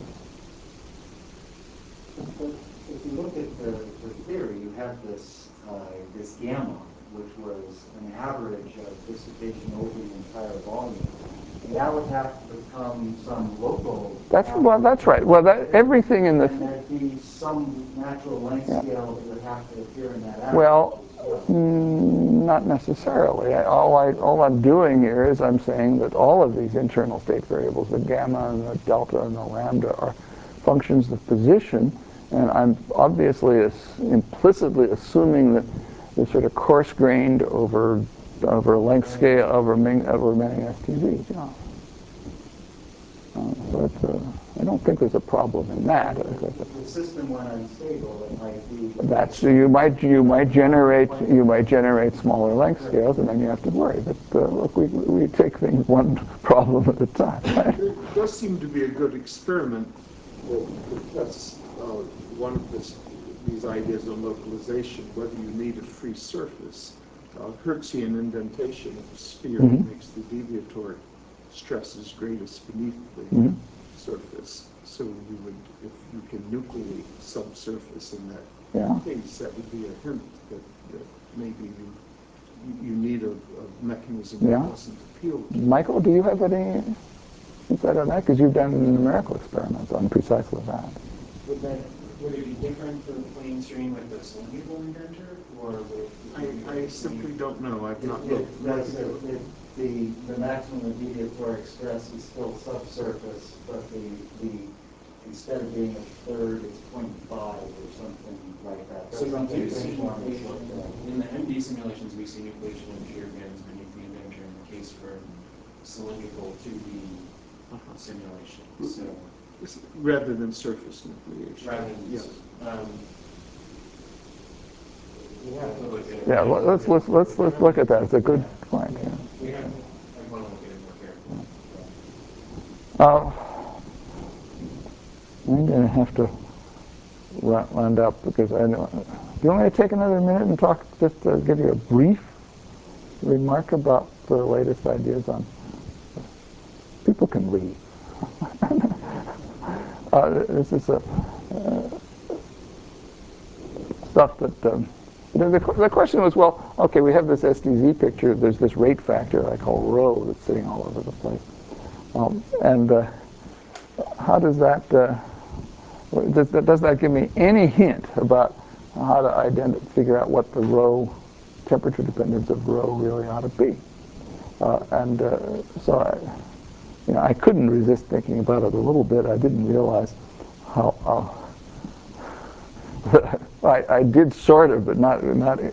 But if you look at the theory, you have this gamma, which was an average of dissipation over the entire volume. And that would have to become some local. That's right. Well, everything in the. And there'd be some natural length scale that would have to appear in that average. Well, not necessarily. All I'm doing here is I'm saying that all of these internal state variables, the gamma and the delta and the lambda, are functions of position, and I'm obviously implicitly assuming that they're sort of coarse-grained over length scale over many STVs. Yeah. So I don't think there's a problem in that. The system went unstable. It might be. That's you might generate smaller length scales, and then you have to worry. But look, we take things one problem at a time. There does seem to be a good experiment that tests one of these ideas of localization, whether you need a free surface. Hertzian indentation of a sphere makes the deviatory stresses greatest beneath the surface. So you would, if you can nucleate subsurface in that case, that would be a hint that maybe you need a mechanism that doesn't appeal to you. Michael, do you have any insight on that? Because you've done numerical experiments on precisely that. Would it be different for the plane stream with the soluble indenter, or would I simply don't know. I've not looked. The maximum deviatoric stress is still subsurface, but instead of being a third, it's 0.5 or something like that. So we do see nucleation in the MD simulations. We see nucleation of shear bands beneath the indenter in the case for cylindrical 2D simulation. So rather than surface nucleation. Rather than yeah, let's look at that. It's a good point. Yeah. I want to look at it more carefully. I'm going to have to round up because I know. Do you want me to take another minute and talk? Just to give you a brief remark about the latest ideas on. People can read. This is stuff that the question was, well, okay, we have this STZ picture. There's this rate factor I call rho that's sitting all over the place, and how does that does that give me any hint about how to figure out what the rho temperature dependence of rho really ought to be? So I couldn't resist thinking about it a little bit. I didn't realize how I did sort of, but not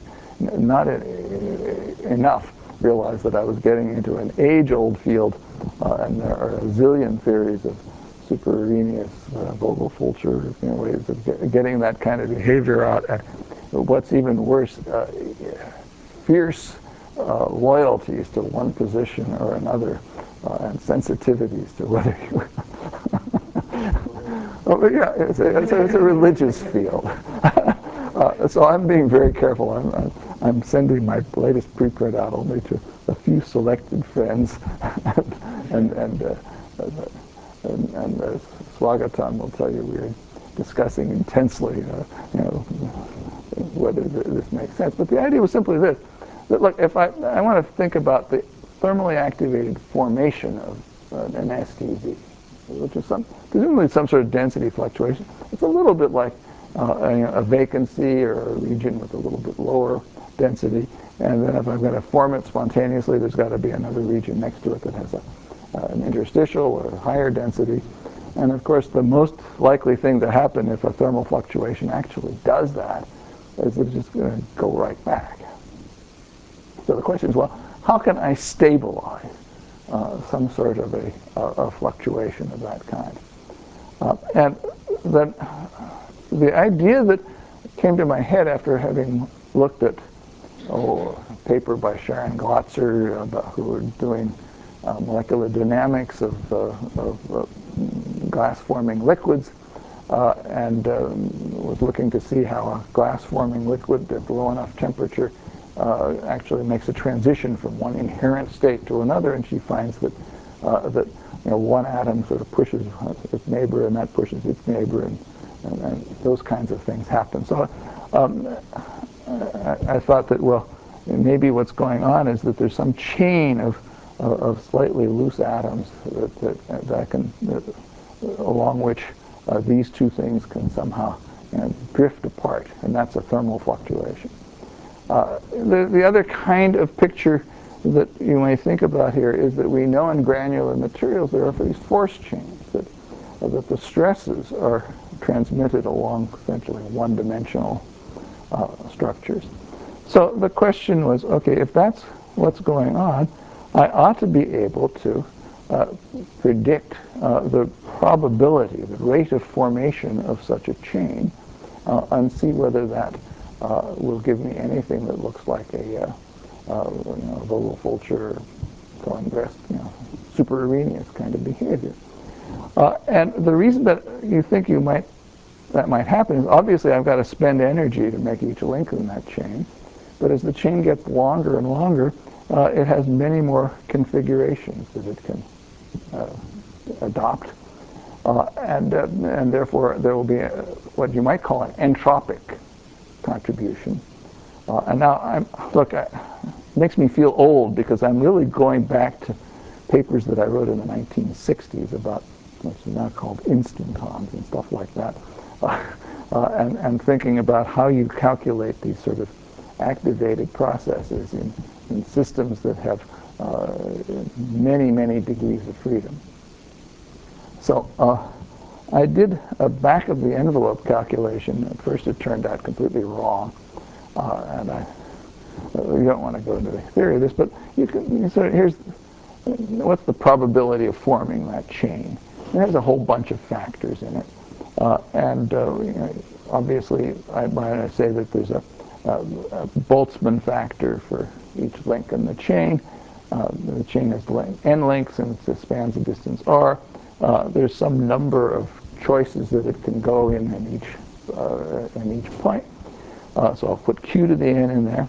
enough. Realize that I was getting into an age-old field, and there are a zillion theories of super Arrhenius, Vogel-Fulcher, ways of getting that kind of behavior out. And what's even worse, fierce loyalties to one position or another, and sensitivities to whether you. But yeah, it's a religious field. So I'm being very careful. I'm sending my latest preprint out only to a few selected friends, and Swagatam will tell you we're discussing intensely, whether this makes sense. But the idea was simply this: that look, if I want to think about the thermally activated formation of an STZ, which is presumably some sort of density fluctuation. It's a little bit like a vacancy or a region with a little bit lower density, and then if I'm going to form it spontaneously, there's got to be another region next to it that has an interstitial or higher density. And of course, the most likely thing to happen if a thermal fluctuation actually does that is it's just going to go right back. So the question is, well, how can I stabilize some sort of a fluctuation of that kind? And then the idea that came to my head after having looked at paper by Sharon Glotzer who were doing molecular dynamics of glass-forming liquids, and was looking to see how a glass-forming liquid at low enough temperature actually makes a transition from one inherent state to another, and she finds that one atom sort of pushes its neighbor, and that pushes its neighbor, and those kinds of things happen. So I thought that, well, maybe what's going on is that there's some chain of slightly loose atoms along which these two things can somehow drift apart, and that's a thermal fluctuation. The other kind of picture that you may think about here is that we know in granular materials there are these force chains, that the stresses are transmitted along essentially one-dimensional structures. So the question was, okay, if that's what's going on, I ought to be able to predict the probability, the rate of formation of such a chain, and see whether that will give me anything that looks like a Vogel-Fulcher, Cohen-Grest, super Arrhenius kind of behavior. And the reason that you think that might happen is obviously I've got to spend energy to make each link in that chain, but as the chain gets longer and longer, it has many more configurations that it can adopt, and therefore there will be what you might call an entropic contribution. And now, it makes me feel old because I'm really going back to papers that I wrote in the 1960s about what's now called instantons and stuff like that, and thinking about how you calculate these sort of activated processes in systems that have many, many degrees of freedom. So I did a back-of-the-envelope calculation. At first it turned out completely wrong, and you don't want to go into the theory of this, but here's what's the probability of forming that chain. It has a whole bunch of factors in it, and obviously I say that there's a Boltzmann factor for each link in the chain. The chain has n links and it spans a distance r. There's some number of choices that it can go in each point. So I'll put q to the n in there.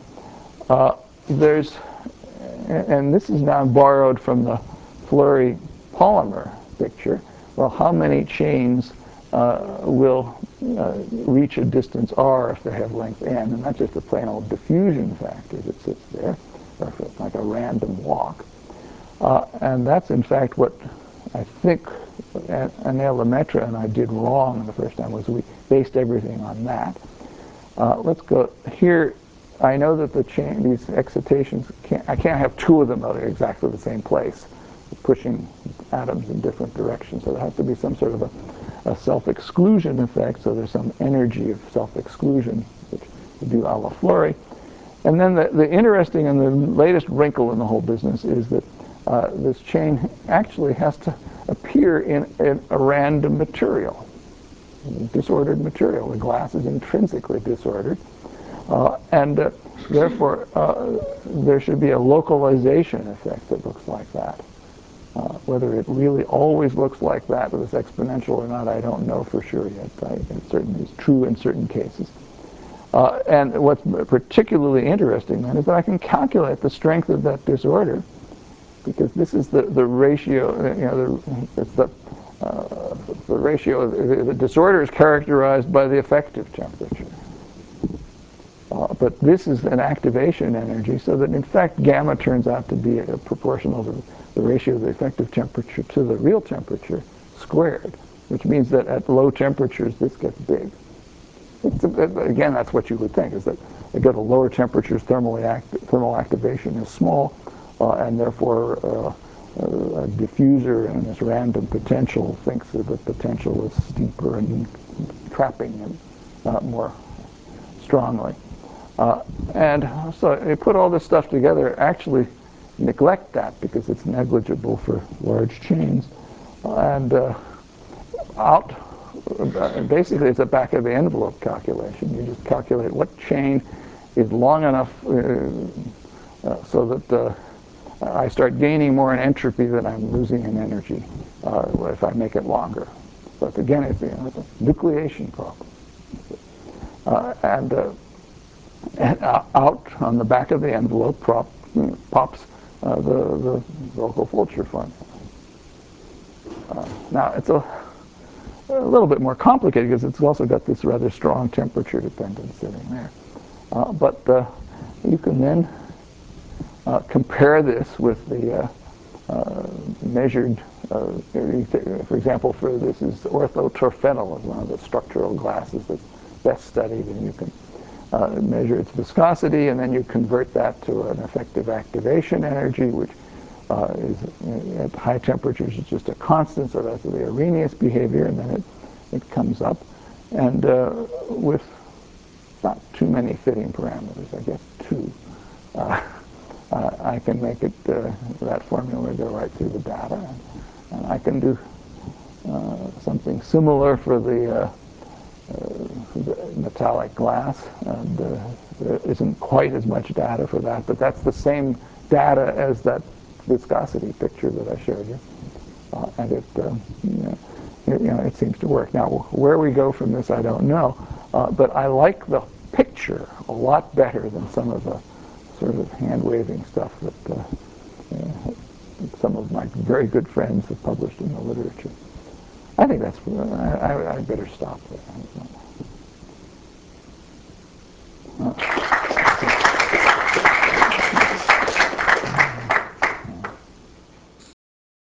And this is now borrowed from the Fleury polymer picture. Well, how many chains will reach a distance r if they have length n? And that's just a plain old diffusion factor that sits there, or if it's like a random walk. And that's in fact what I think Anel Lemaitre and I did wrong the first time, was we based everything on that. Let's go here. I know that these excitations, I can't have two of them that are exactly the same place, pushing atoms in different directions. So there has to be some sort of a self-exclusion effect, so there's some energy of self-exclusion, which we do a la Fleury. And then the interesting and the latest wrinkle in the whole business is that this chain actually has to appear in a random material, disordered material. The glass is intrinsically disordered, and therefore there should be a localization effect that looks like that. Whether it really always looks like that with this exponential or not, I don't know for sure yet. It certainly is true in certain cases. And what's particularly interesting then is that I can calculate the strength of that disorder, because this is the ratio. It's the ratio. The disorder is characterized by the effective temperature. But this is an activation energy, so that in fact gamma turns out to be proportional to the ratio of the effective temperature to the real temperature squared, which means that at low temperatures this gets big. Again, that's what you would think, is that you go to lower temperatures, thermal activation is small, and therefore a diffuser in this random potential thinks that the potential is steeper and trapping it more strongly. And so you put all this stuff together, actually neglect that because it's negligible for large chains, and basically it's a back of the envelope calculation. You just calculate what chain is long enough so that I start gaining more in entropy than I'm losing in energy if I make it longer. But again, it's a nucleation problem. And out on the back of the envelope pops the Volcker-Fulcher formula. Now, it's a little bit more complicated because it's also got this rather strong temperature dependence sitting there. But you can then compare this with the measured, for example, this is orthotorphenyl, is one of the structural glasses that's best studied, and you can measure its viscosity, and then you convert that to an effective activation energy, which is at high temperatures is just a constant, so that's the Arrhenius behavior, and then it comes up, and with not too many fitting parameters, I guess 2. I can make it that formula go right through the data, and I can do something similar for the metallic glass, and there isn't quite as much data for that, but that's the same data as that viscosity picture that I showed you, and it seems to work. Now, where we go from this, I don't know, but I like the picture a lot better than some of the sort of hand-waving stuff that some of my very good friends have published in the literature. I think that's, I better stop there.